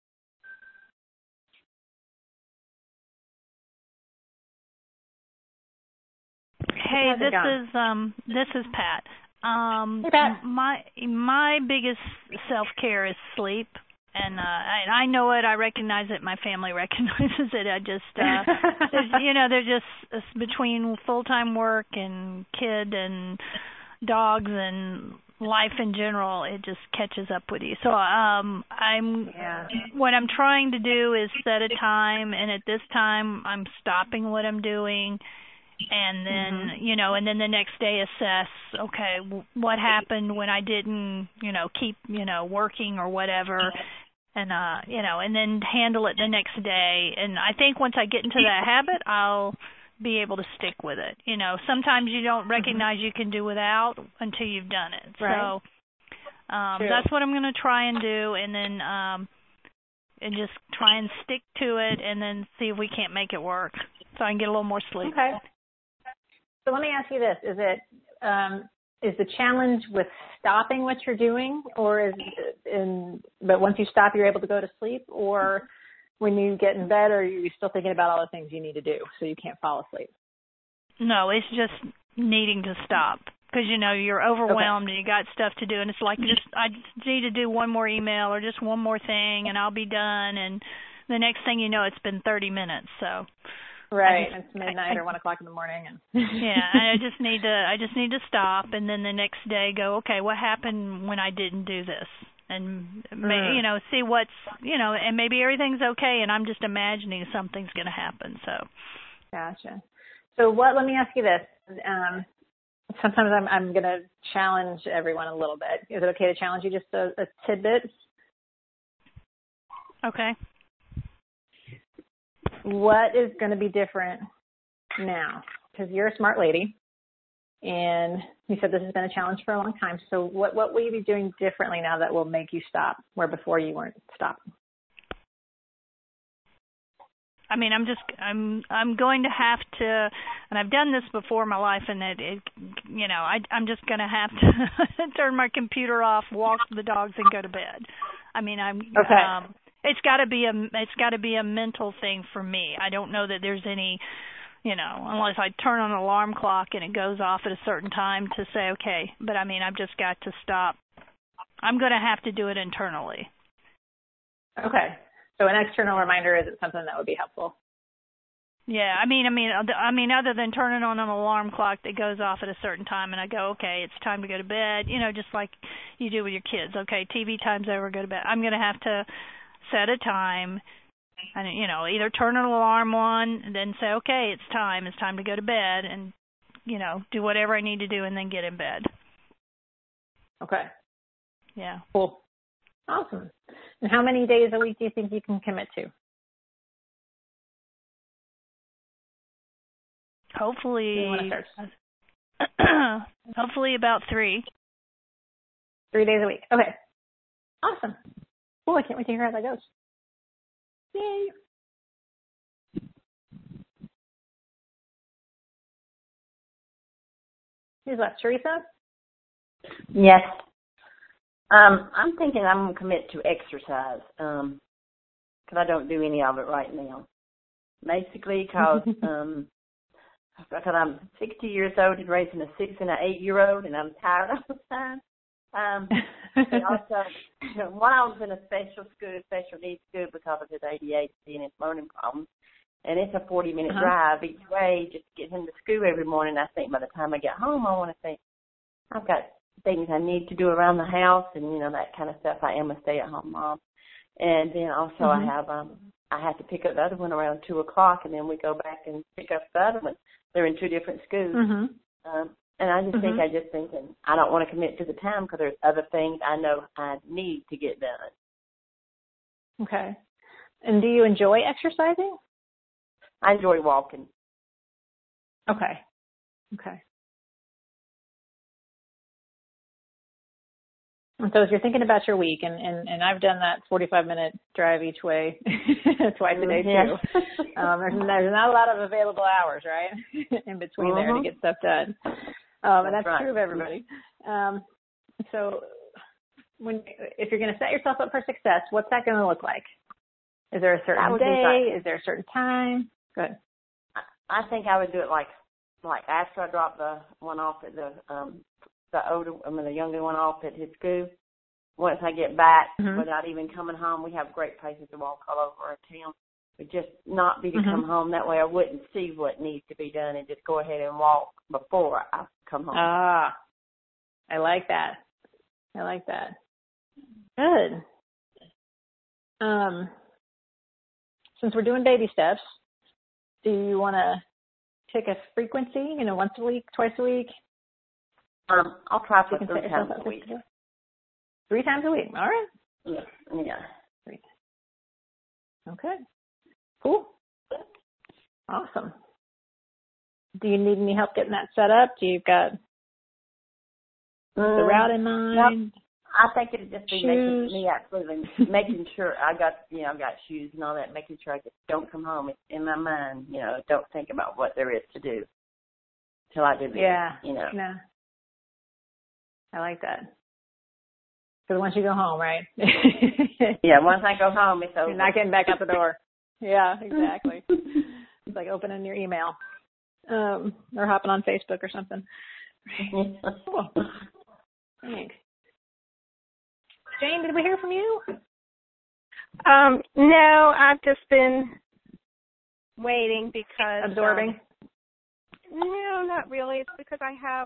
Hey, this is um this is Pat. Um
hey, Pat.
my my biggest self-care is sleep. And uh I, I know it, I recognize it, my family recognizes it. I just uh there's, you know, they're just uh, between full-time work and kid and dogs and life in general, it just catches up with you. So um I'm
yeah.
what I'm trying to do is set a time, and at this time I'm stopping what I'm doing. And then, mm-hmm. you know, and then the next day assess, okay, w- what happened when I didn't, you know, keep, you know, working or whatever, and, uh, you know, and then handle it the next day. And I think once I get into that habit, I'll be able to stick with it. You know, sometimes you don't recognize mm-hmm. you can do without until you've done it.
Right.
So um, that's what I'm going to try and do, and then um, and just try and stick to it, and then see if we can't make it work so I can get a little more sleep.
Okay. So let me ask you this: Is it um, is the challenge with stopping what you're doing, or is it in? But once you stop, you're able to go to sleep, or when you get in bed, or are you still thinking about all the things you need to do so you can't fall asleep?
No, it's just needing to stop because you know you're overwhelmed
okay.
and you got stuff to do, and it's like just I just need to do one more email or just one more thing, and I'll be done. And the next thing you know, it's been thirty minutes. So.
Right,
just,
it's midnight or one o'clock in the morning, and
yeah, I just need to I just need to stop, and then the next day go, okay, what happened when I didn't do this, and mm. you know, see what's you know, and maybe everything's okay, and I'm just imagining something's going to happen. So,
gotcha. So what? Let me ask you this. Um, sometimes I'm I'm going to challenge everyone a little bit. Is it okay to challenge you just a, a tidbit?
Okay.
What is going to be different now? Because you're a smart lady, and you said this has been a challenge for a long time. So what, what will you be doing differently now that will make you stop, where before you weren't stopping?
I mean, I'm just, I'm, I'm going to have to, and I've done this before in my life, and it, it you know, I, I'm just going to have to turn my computer off, walk the dogs, and go to bed. I mean, I'm,
okay.
um, It's got to be a it's got to be a mental thing for me. I don't know that there's any, you know, unless I turn on an alarm clock and it goes off at a certain time to say okay. But I mean, I've just got to stop. I'm going to have to do it internally.
Okay. So an external reminder isn't something that would be helpful.
Yeah, I mean, I mean, I mean, other than turning on an alarm clock that goes off at a certain time, and I go, okay, it's time to go to bed. You know, just like you do with your kids. Okay, T V time's over, go to bed. I'm going to have to set a time and, you know, either turn an alarm on and then say, okay, it's time. It's time to go to bed and, you know, do whatever I need to do and then get in bed.
Okay.
Yeah.
Cool. Awesome. And how many days a week do you think you can commit to?
Hopefully,
start?
hopefully about three.
Three days a week. Okay. Awesome. Cool. I can't wait to hear how that goes. Yay. Who's left? Teresa?
Yes. Um, I'm thinking I'm going to commit to exercise um, because I don't do any of it right now. Basically, because um, because I'm sixty years old and raising a six and an eight-year-old, and I'm tired all the time. Um, and also, one I was in a special school, special needs school because of his A D H D and his learning problems. And it's a forty-minute uh-huh. drive each way just to get him to school every morning. I think by the time I get home, I want to think, I've got things I need to do around the house and, you know, that kind of stuff. I am a stay-at-home mom. And then also mm-hmm. I have um I have to pick up the other one around two o'clock, and then we go back and pick up the other one. They're in two different schools. Mm-hmm. Um, and I just mm-hmm. think I just thinking I don't want to commit to the time because there's other things I know I need to get done.
Okay. And do you enjoy exercising?
I enjoy walking.
Okay. Okay. And so if you're thinking about your week, and, and, and I've done that forty-five minute drive each way twice a day too. um, there's, there's not a lot of available hours, right, in between mm-hmm. there to get stuff done. Um, and that's, that's right. true of everybody. Um, so when if you're going to set yourself up for success, what's that going to look like? Is there a certain day? Is there a certain time? Good.
I think I would do it like like after I drop the one off at the um, the older, I mean the younger one off at his school. Once I get back, mm-hmm. without even coming home, we have great places to walk all over our town. But just not be to mm-hmm. come home. That way I wouldn't see what needs to be done and just go ahead and walk before I come home.
Ah, I like that. I like that. Good. Um, since we're doing baby steps, do you want to pick a frequency, you know, once a week, twice a week?
Um, I'll try for three times a week.
Three times a week. All right.
Yeah. Yeah.
Three. Okay. Cool. Awesome. Do you need any help getting that set up? Do you got um, the route in mind?
Yep. I think it'd just be making me absolutely making sure I got you know I got shoes and all that, making sure I just don't come home. It's in my mind, you know, don't think about what there is to do till I do this.
Yeah.
You know.
No. I like that. Because once you go home, right?
Yeah, once I go home, it's over.
You're not getting back out the door. Yeah, exactly. It's like opening your email um, or hopping on Facebook or something. Cool. Thanks. Jane, did we hear from you?
Um, no, I've just been waiting because...
Absorbing?
Um, no, not really. It's because I have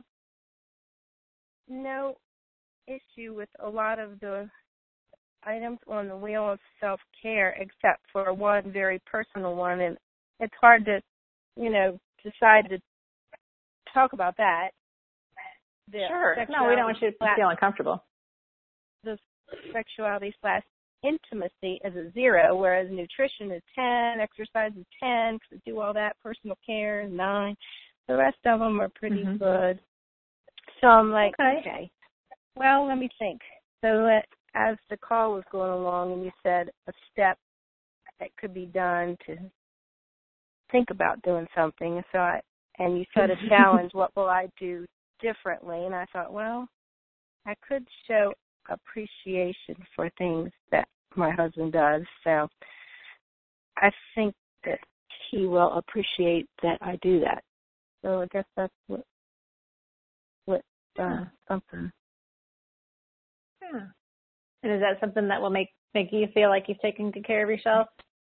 no issue with a lot of the items on the wheel of self-care except for one very personal one, and it's hard to, you know, decide to talk about that. The
sure. No, we don't want you to feel uncomfortable.
The sexuality slash intimacy is a zero, whereas nutrition is ten, exercise is ten, because I do all that, personal care is nine. The rest of them are pretty mm-hmm. good. So I'm like, okay. okay, well, let me think. So let, as the call was going along and you said a step that could be done to think about doing something, so I, and you said a challenge, what will I do differently? And I thought, well, I could show appreciation for things that my husband does. So I think that he will appreciate that I do that. So I guess that's what, what uh, something.
Yeah. And is that something that will make, make you feel like you've taken good care of yourself?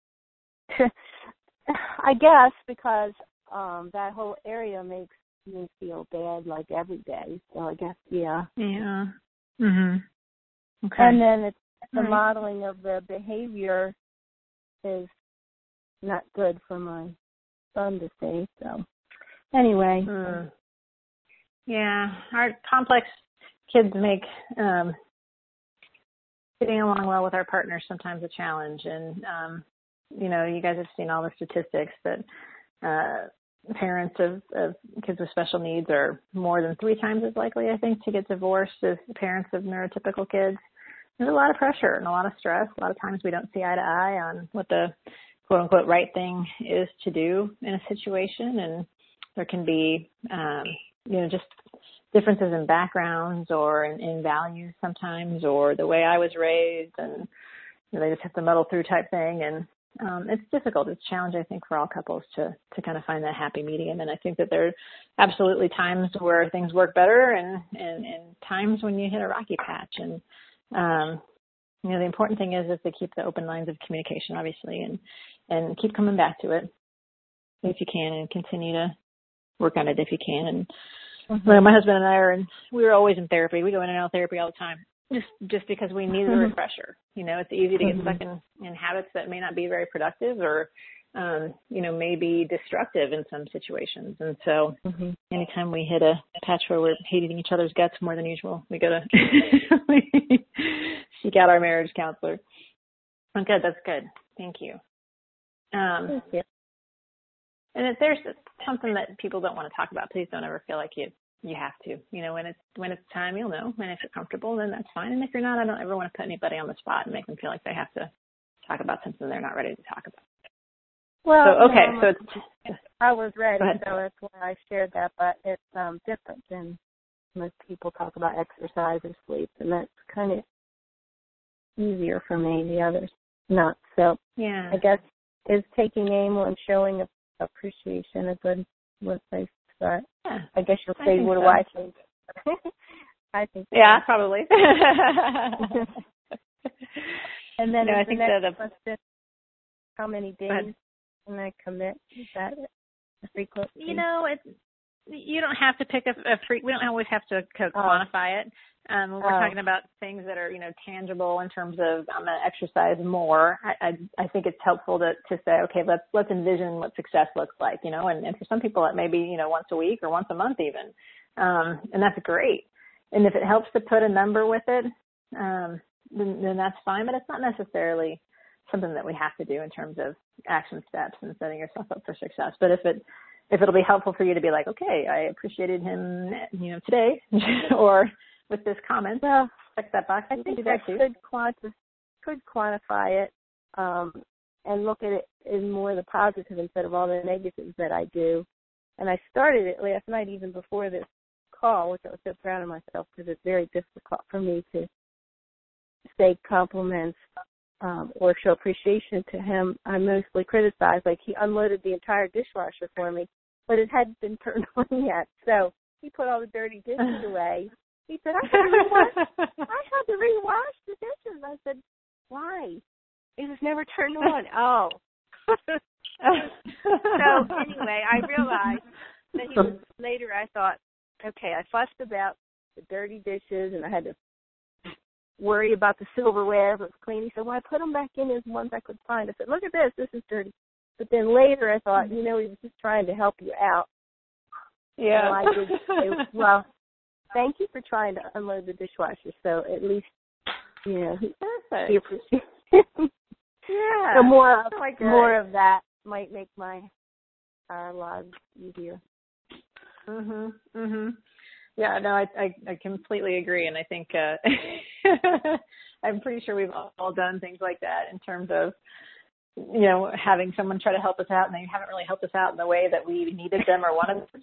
I guess because um, that whole area makes me feel bad like every day. So I guess, yeah.
Yeah. Mhm. Okay.
And then it's the
right.
modeling of the behavior is not good for my son to see. So anyway.
Mm. Yeah. Our complex kids make um, getting along well with our partners sometimes a challenge. And, um, you know, you guys have seen all the statistics that uh, parents of, of kids with special needs are more than three times as likely, I think, to get divorced as parents of neurotypical kids. There's a lot of pressure and a lot of stress. A lot of times we don't see eye to eye on what the quote-unquote right thing is to do in a situation. And there can be, um, you know, just differences in backgrounds or in, in values sometimes, or the way I was raised, and you know, they just have to muddle through type thing. And um, it's difficult. It's a challenge, I think, for all couples to, to kind of find that happy medium. And I think that there are absolutely times where things work better and, and, and times when you hit a rocky patch. And, um, you know, the important thing is, is to keep the open lines of communication, obviously, and, and keep coming back to it if you can, and continue to work on it if you can. And mm-hmm. well, my husband and I are, in, we were always in therapy. We go in and out of therapy all the time. Just just because we needed a refresher. You know, it's easy to get stuck in, in habits that may not be very productive or, um, you know, may be destructive in some situations. And so mm-hmm. anytime we hit a patch where we're hating each other's guts more than usual, we go to seek out our marriage counselor. Oh, good. That's good. Thank you. Um,
Thank you.
And if there's something that people don't want to talk about, please don't ever feel like you you have to. You know, when it's when it's time, you'll know. And if you're comfortable, then that's fine. And if you're not, I don't ever want to put anybody on the spot and make them feel like they have to talk about something they're not ready to talk about.
Well,
so, okay,
no,
so it's,
I was ready, so that's why I shared that. But it's um, different than most people talk about exercise or sleep, and that's kind of easier for me. The others not. So
yeah,
I guess is taking aim and showing appreciation a good good place to start.
Yeah,
I guess you'll say, what
so.
do I think? I think.
Yeah,
so.
probably.
And then
no,
the
I think
next
that the,
question: how many days can I commit? Is that it? The frequency?
You know, it. You don't have to pick a, a free. We don't always have to co- quantify it. Um, we're
oh.
talking about things that are, you know, tangible in terms of I'm going to exercise more. I, I I think it's helpful to to say, okay, let's let's envision what success looks like, you know, and, and for some people it may be, you know, once a week or once a month even, um, and that's great. And if it helps to put a number with it, um, then, then that's fine. But it's not necessarily something that we have to do in terms of action steps and setting yourself up for success. But if it if it'll be helpful for you to be like, okay, I appreciated him, you know, today, or with this comment,
well,
check that box.
I
you
think
can do that
I
too.
could, quanti- could quantify it um, and look at it in more the positive instead of all the negatives that I do. And I started it last night, even before this call, which I was so proud of myself because it's very difficult for me to say compliments um, or show appreciation to him. I mostly criticize. Like, he unloaded the entire dishwasher for me, but it hadn't been turned on yet. So he put all the dirty dishes away. He said, I had to rewash, I had to rewash the dishes. I said, why? It was never turned on. Oh. So anyway, I realized that he was, later I thought, okay, I fussed about the dirty dishes and I had to worry about the silverware if it was clean. He said, well, I put them back in as ones I could find. I said, look at this, this is dirty. But then later I thought, you know, he was just trying to help you out.
Yeah.
So I did say, well, thank you for trying to unload the dishwasher. So at least, you know, he, he appreciates it.
Yeah.
So more of,
oh
more of that might make my our lives easier.
Mhm. Mhm. Yeah. No, I, I I completely agree, and I think uh, I'm pretty sure we've all done things like that in terms of, you know, having someone try to help us out and they haven't really helped us out in the way that we needed them or wanted them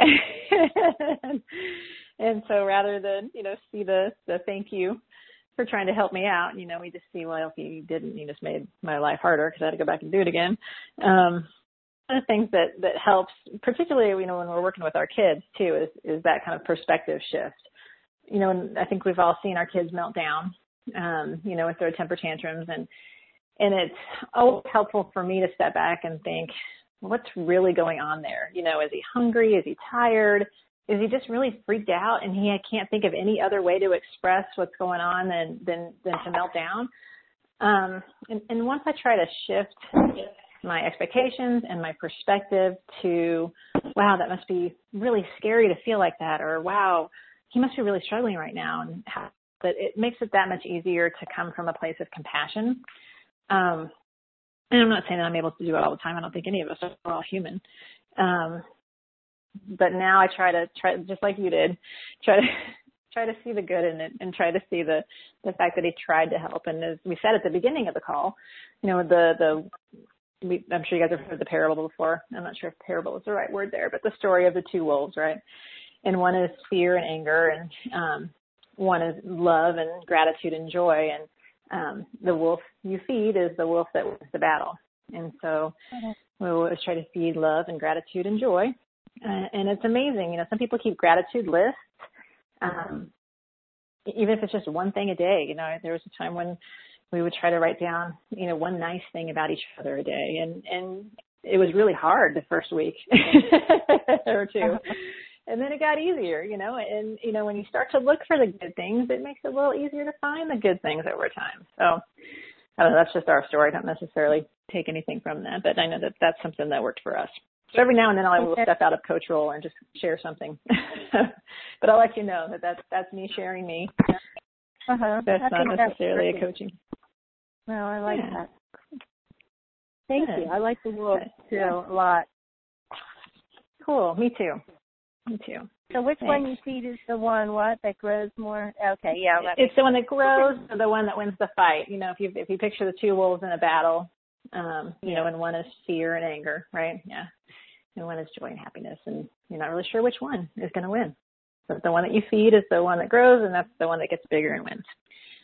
to. and, and so rather than, you know, see the, the thank you for trying to help me out, you know, we just see, well, if you didn't, you just made my life harder because I had to go back and do it again. Um, one of the things that, that helps, particularly, you know, when we're working with our kids too, is, is that kind of perspective shift. You know, and I think we've all seen our kids melt down, um, you know, with their temper tantrums, and And it's always helpful for me to step back and think, what's really going on there? You know, is he hungry? Is he tired? Is he just really freaked out and he can't think of any other way to express what's going on than than, than to melt down? Um, and, and once I try to shift my expectations and my perspective to, wow, that must be really scary to feel like that, or wow, he must be really struggling right now, and how, that it makes it that much easier to come from a place of compassion. Um, and I'm not saying that I'm able to do it all the time. I don't think any of us are. We're all human. Um, but now I try to try, just like you did, try to try to see the good in it and try to see the, the fact that he tried to help. And as we said at the beginning of the call, you know, the, the, we, I'm sure you guys have heard the parable before. I'm not sure if parable is the right word there, but the story of the two wolves, right? And one is fear and anger, and um, one is love and gratitude and joy. And Um, the wolf you feed is the wolf that wins the battle. And so we always try to feed love and gratitude and joy. Uh, and it's amazing. You know, some people keep gratitude lists, um, even if it's just one thing a day. You know, there was a time when we would try to write down, you know, one nice thing about each other a day. And, and it was really hard the first week or two. And then it got easier, you know, and, you know, when you start to look for the good things, it makes it a little easier to find the good things over time. So, I don't know, that's just our story. I don't necessarily take anything from that, but I know that that's something that worked for us. So every now and then I will step out of coach role and just share something. But I'll let you know that that's, that's me sharing me.
Uh-huh.
That's not necessarily
that's
a coaching.
Well, I like
yeah.
that. Thank
Good.
you. I like the wolf, too,
yeah.
a lot.
Cool. Me too. Me too.
So which
Thanks.
one you feed is the one what that grows more? Okay, yeah. That
it's the one that grows, or the one that wins the fight. You know, if you if you picture the two wolves in a battle, um, you yeah. know, and one is fear and anger, right? Yeah, and one is joy and happiness, and you're not really sure which one is going to win. But the one that you feed is the one that grows, and that's the one that gets bigger and wins.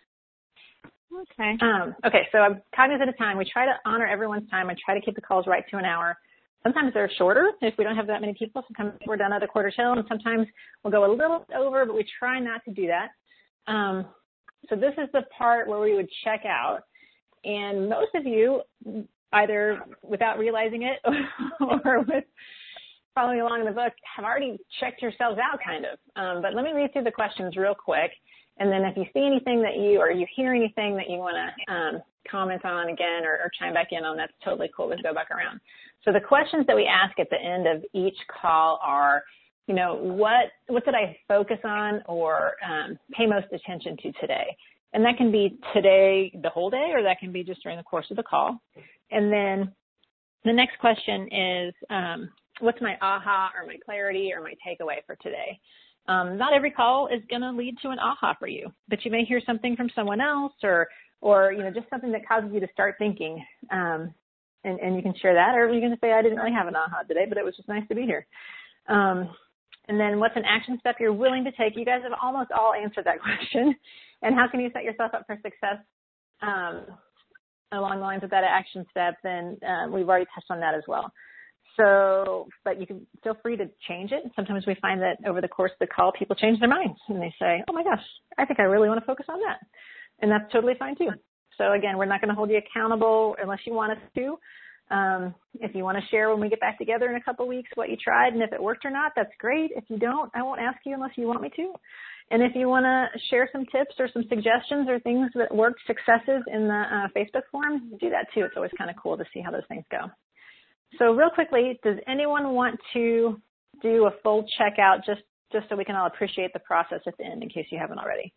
Okay.
Um, okay, so I'm cognizant of time. We try to honor everyone's time. I try to keep the calls right to an hour. Sometimes they're shorter if we don't have that many people. Sometimes we're done at a quarter till, and sometimes we'll go a little over, but we try not to do that. Um, so this is the part where we would check out. And most of you, either without realizing it or with following along in the book, have already checked yourselves out kind of. Um, but let me read through the questions real quick. And then if you see anything that you, or you hear anything that you want to um, comment on again or, or chime back in on, that's totally cool. We'll go back around. So the questions that we ask at the end of each call are, you know, what what did I focus on or um, pay most attention to today? And that can be today, the whole day, or that can be just during the course of the call. And then the next question is, um, what's my aha or my clarity or my takeaway for today? Um, not every call is going to lead to an aha for you, but you may hear something from someone else or, or you know, just something that causes you to start thinking, um, and, and you can share that, or you can say, I didn't really have an aha today, but it was just nice to be here. Um, and then what's an action step you're willing to take? You guys have almost all answered that question. And how can you set yourself up for success um, along the lines of that action step? Then um, we've already touched on that as well. So, but you can feel free to change it. Sometimes we find that over the course of the call, people change their minds and they say, oh my gosh, I think I really want to focus on that. And that's totally fine too. So again, we're not going to hold you accountable unless you want us to. Um, if you want to share when we get back together in a couple of weeks what you tried and if it worked or not, that's great. If you don't, I won't ask you unless you want me to. And if you want to share some tips or some suggestions or things that worked, successes in the uh, Facebook forum, do that too. It's always kind of cool to see how those things go. So real quickly, does anyone want to do a full checkout just, just so we can all appreciate the process at the end in case you haven't already?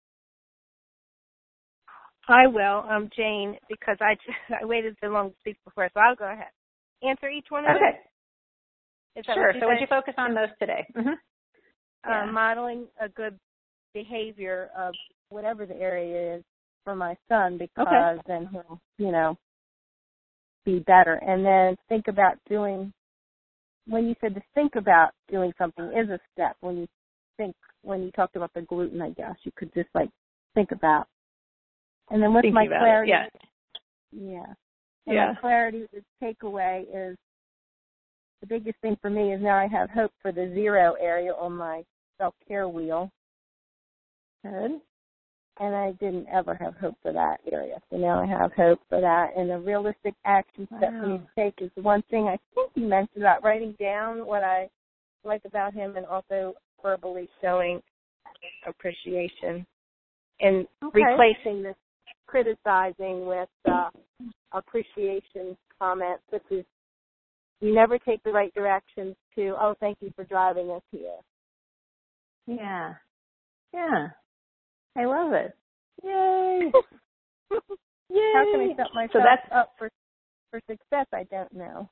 I will, um, Jane, because I, I waited so long to speak before, so I'll go ahead. Answer each one of
okay.
those?
Sure. So would you focus on those today? Mm-hmm.
Uh,
yeah.
Modeling a good behavior of whatever the area is for my son, because okay. then he'll, you know, be better. And then think about doing, when you said to think about doing something is a step. When you think, when you talked about the gluten, I guess, you could just like think about. And then what's
Thinking
my
about
clarity?
It,
yeah. Yeah. And
yeah.
my clarity, the takeaway is the biggest thing for me is now I have hope for the zero area on my self-care wheel.
Good.
And I didn't ever have hope for that area. So now I have hope for that. And the realistic action step wow. for me to take is the one thing I think you mentioned about writing down what I like about him and also verbally showing appreciation and
okay.
replacing this criticizing with uh, appreciation comments, which is you never take the right directions to, oh, thank you for driving us here.
Yeah. Yeah. I love it. Yay. Yay.
How can I set myself
so that's,
up for for success? I don't know.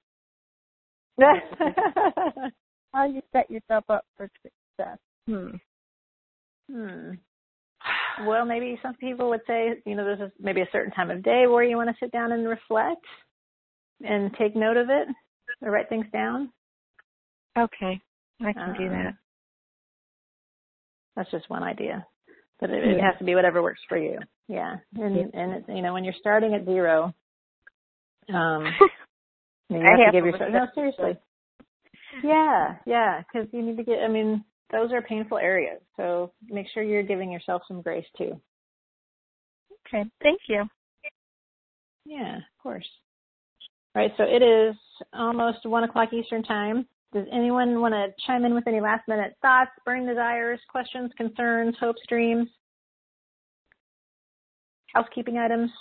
How do you set yourself up for success? Hmm.
Hmm. Well, maybe some people would say, you know, there's a, maybe a certain time of day where you want to sit down and reflect and take note of it or write things down.
Okay. I can
um,
do that.
That's just one idea. But it, it has to be whatever works for you. Yeah. And, yeah. and it's, you know, when you're starting at zero, um, you, know, you have, have to give yourself, no, seriously. Yeah. Yeah. Because you need to get, I mean, those are painful areas. So make sure you're giving yourself some grace too.
Okay. Thank you.
Yeah, of course. All right. So it is almost one o'clock Eastern time. Does anyone want to chime in with any last minute thoughts, burning desires, questions, concerns, hopes, dreams, housekeeping items?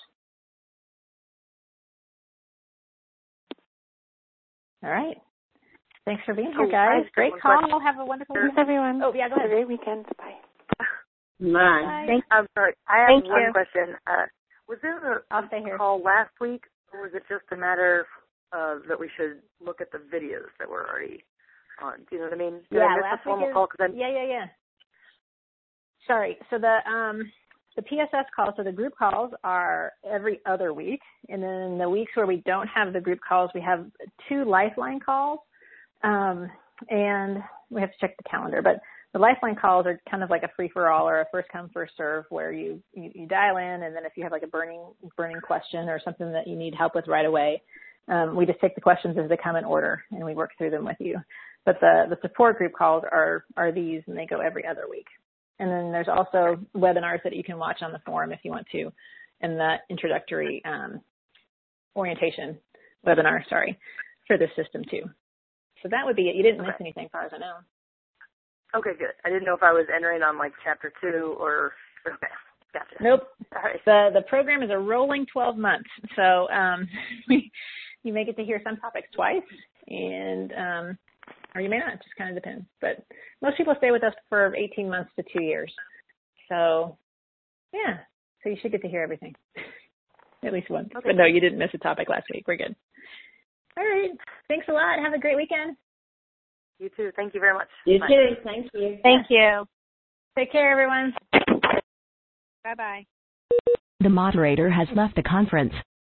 All right. Thanks for being here, guys.
Oh,
Great call. Question. Have a wonderful weekend.
Thanks, everyone.
Oh, yeah, go ahead.
Have a great weekend. Bye.
Bye.
Bye.
Thank, I'm sorry. I have
Thank
one
you.
question. Uh, was there a
I'll stay here.
call last week, or was it just a matter uh, that we should look at the videos that were already on? Do you know what I mean? Did
yeah,
I miss
last
the formal
week is,
call? Cause I'm...
Yeah, yeah, yeah. Sorry. So the um, the P S S calls, so the group calls are every other week. And then the weeks where we don't have the group calls, we have two Lifeline calls. Um, and we have to check the calendar. But the Lifeline calls are kind of like a free-for-all or a first-come, first-serve where you, you, you dial in, and then if you have like a burning burning question or something that you need help with right away, um, we just take the questions as they come in order, and we work through them with you. But the, the support group calls are, are these, and they go every other week. And then there's also webinars that you can watch on the forum if you want to, and the introductory um, orientation webinar, sorry, for this system too. So that would be it. You didn't
okay.
miss anything as far as I know.
Okay, good. I didn't know if I was entering on like chapter two or, okay, gotcha.
Nope.
All right.
The, the program is a rolling twelve months. So um, you may get to hear some topics twice, and um, or you may not. It just kind of depends. But most people stay with us for eighteen months to two years. So, yeah. So you should get to hear everything, at least once.
Okay.
But no, you didn't miss a topic last week. We're good. All right. Thanks a lot. Have a great weekend.
You too. Thank you very much.
You
Bye.
too. Thank you.
Thank you.
Take care, everyone.
Bye-bye.
The moderator has left the conference.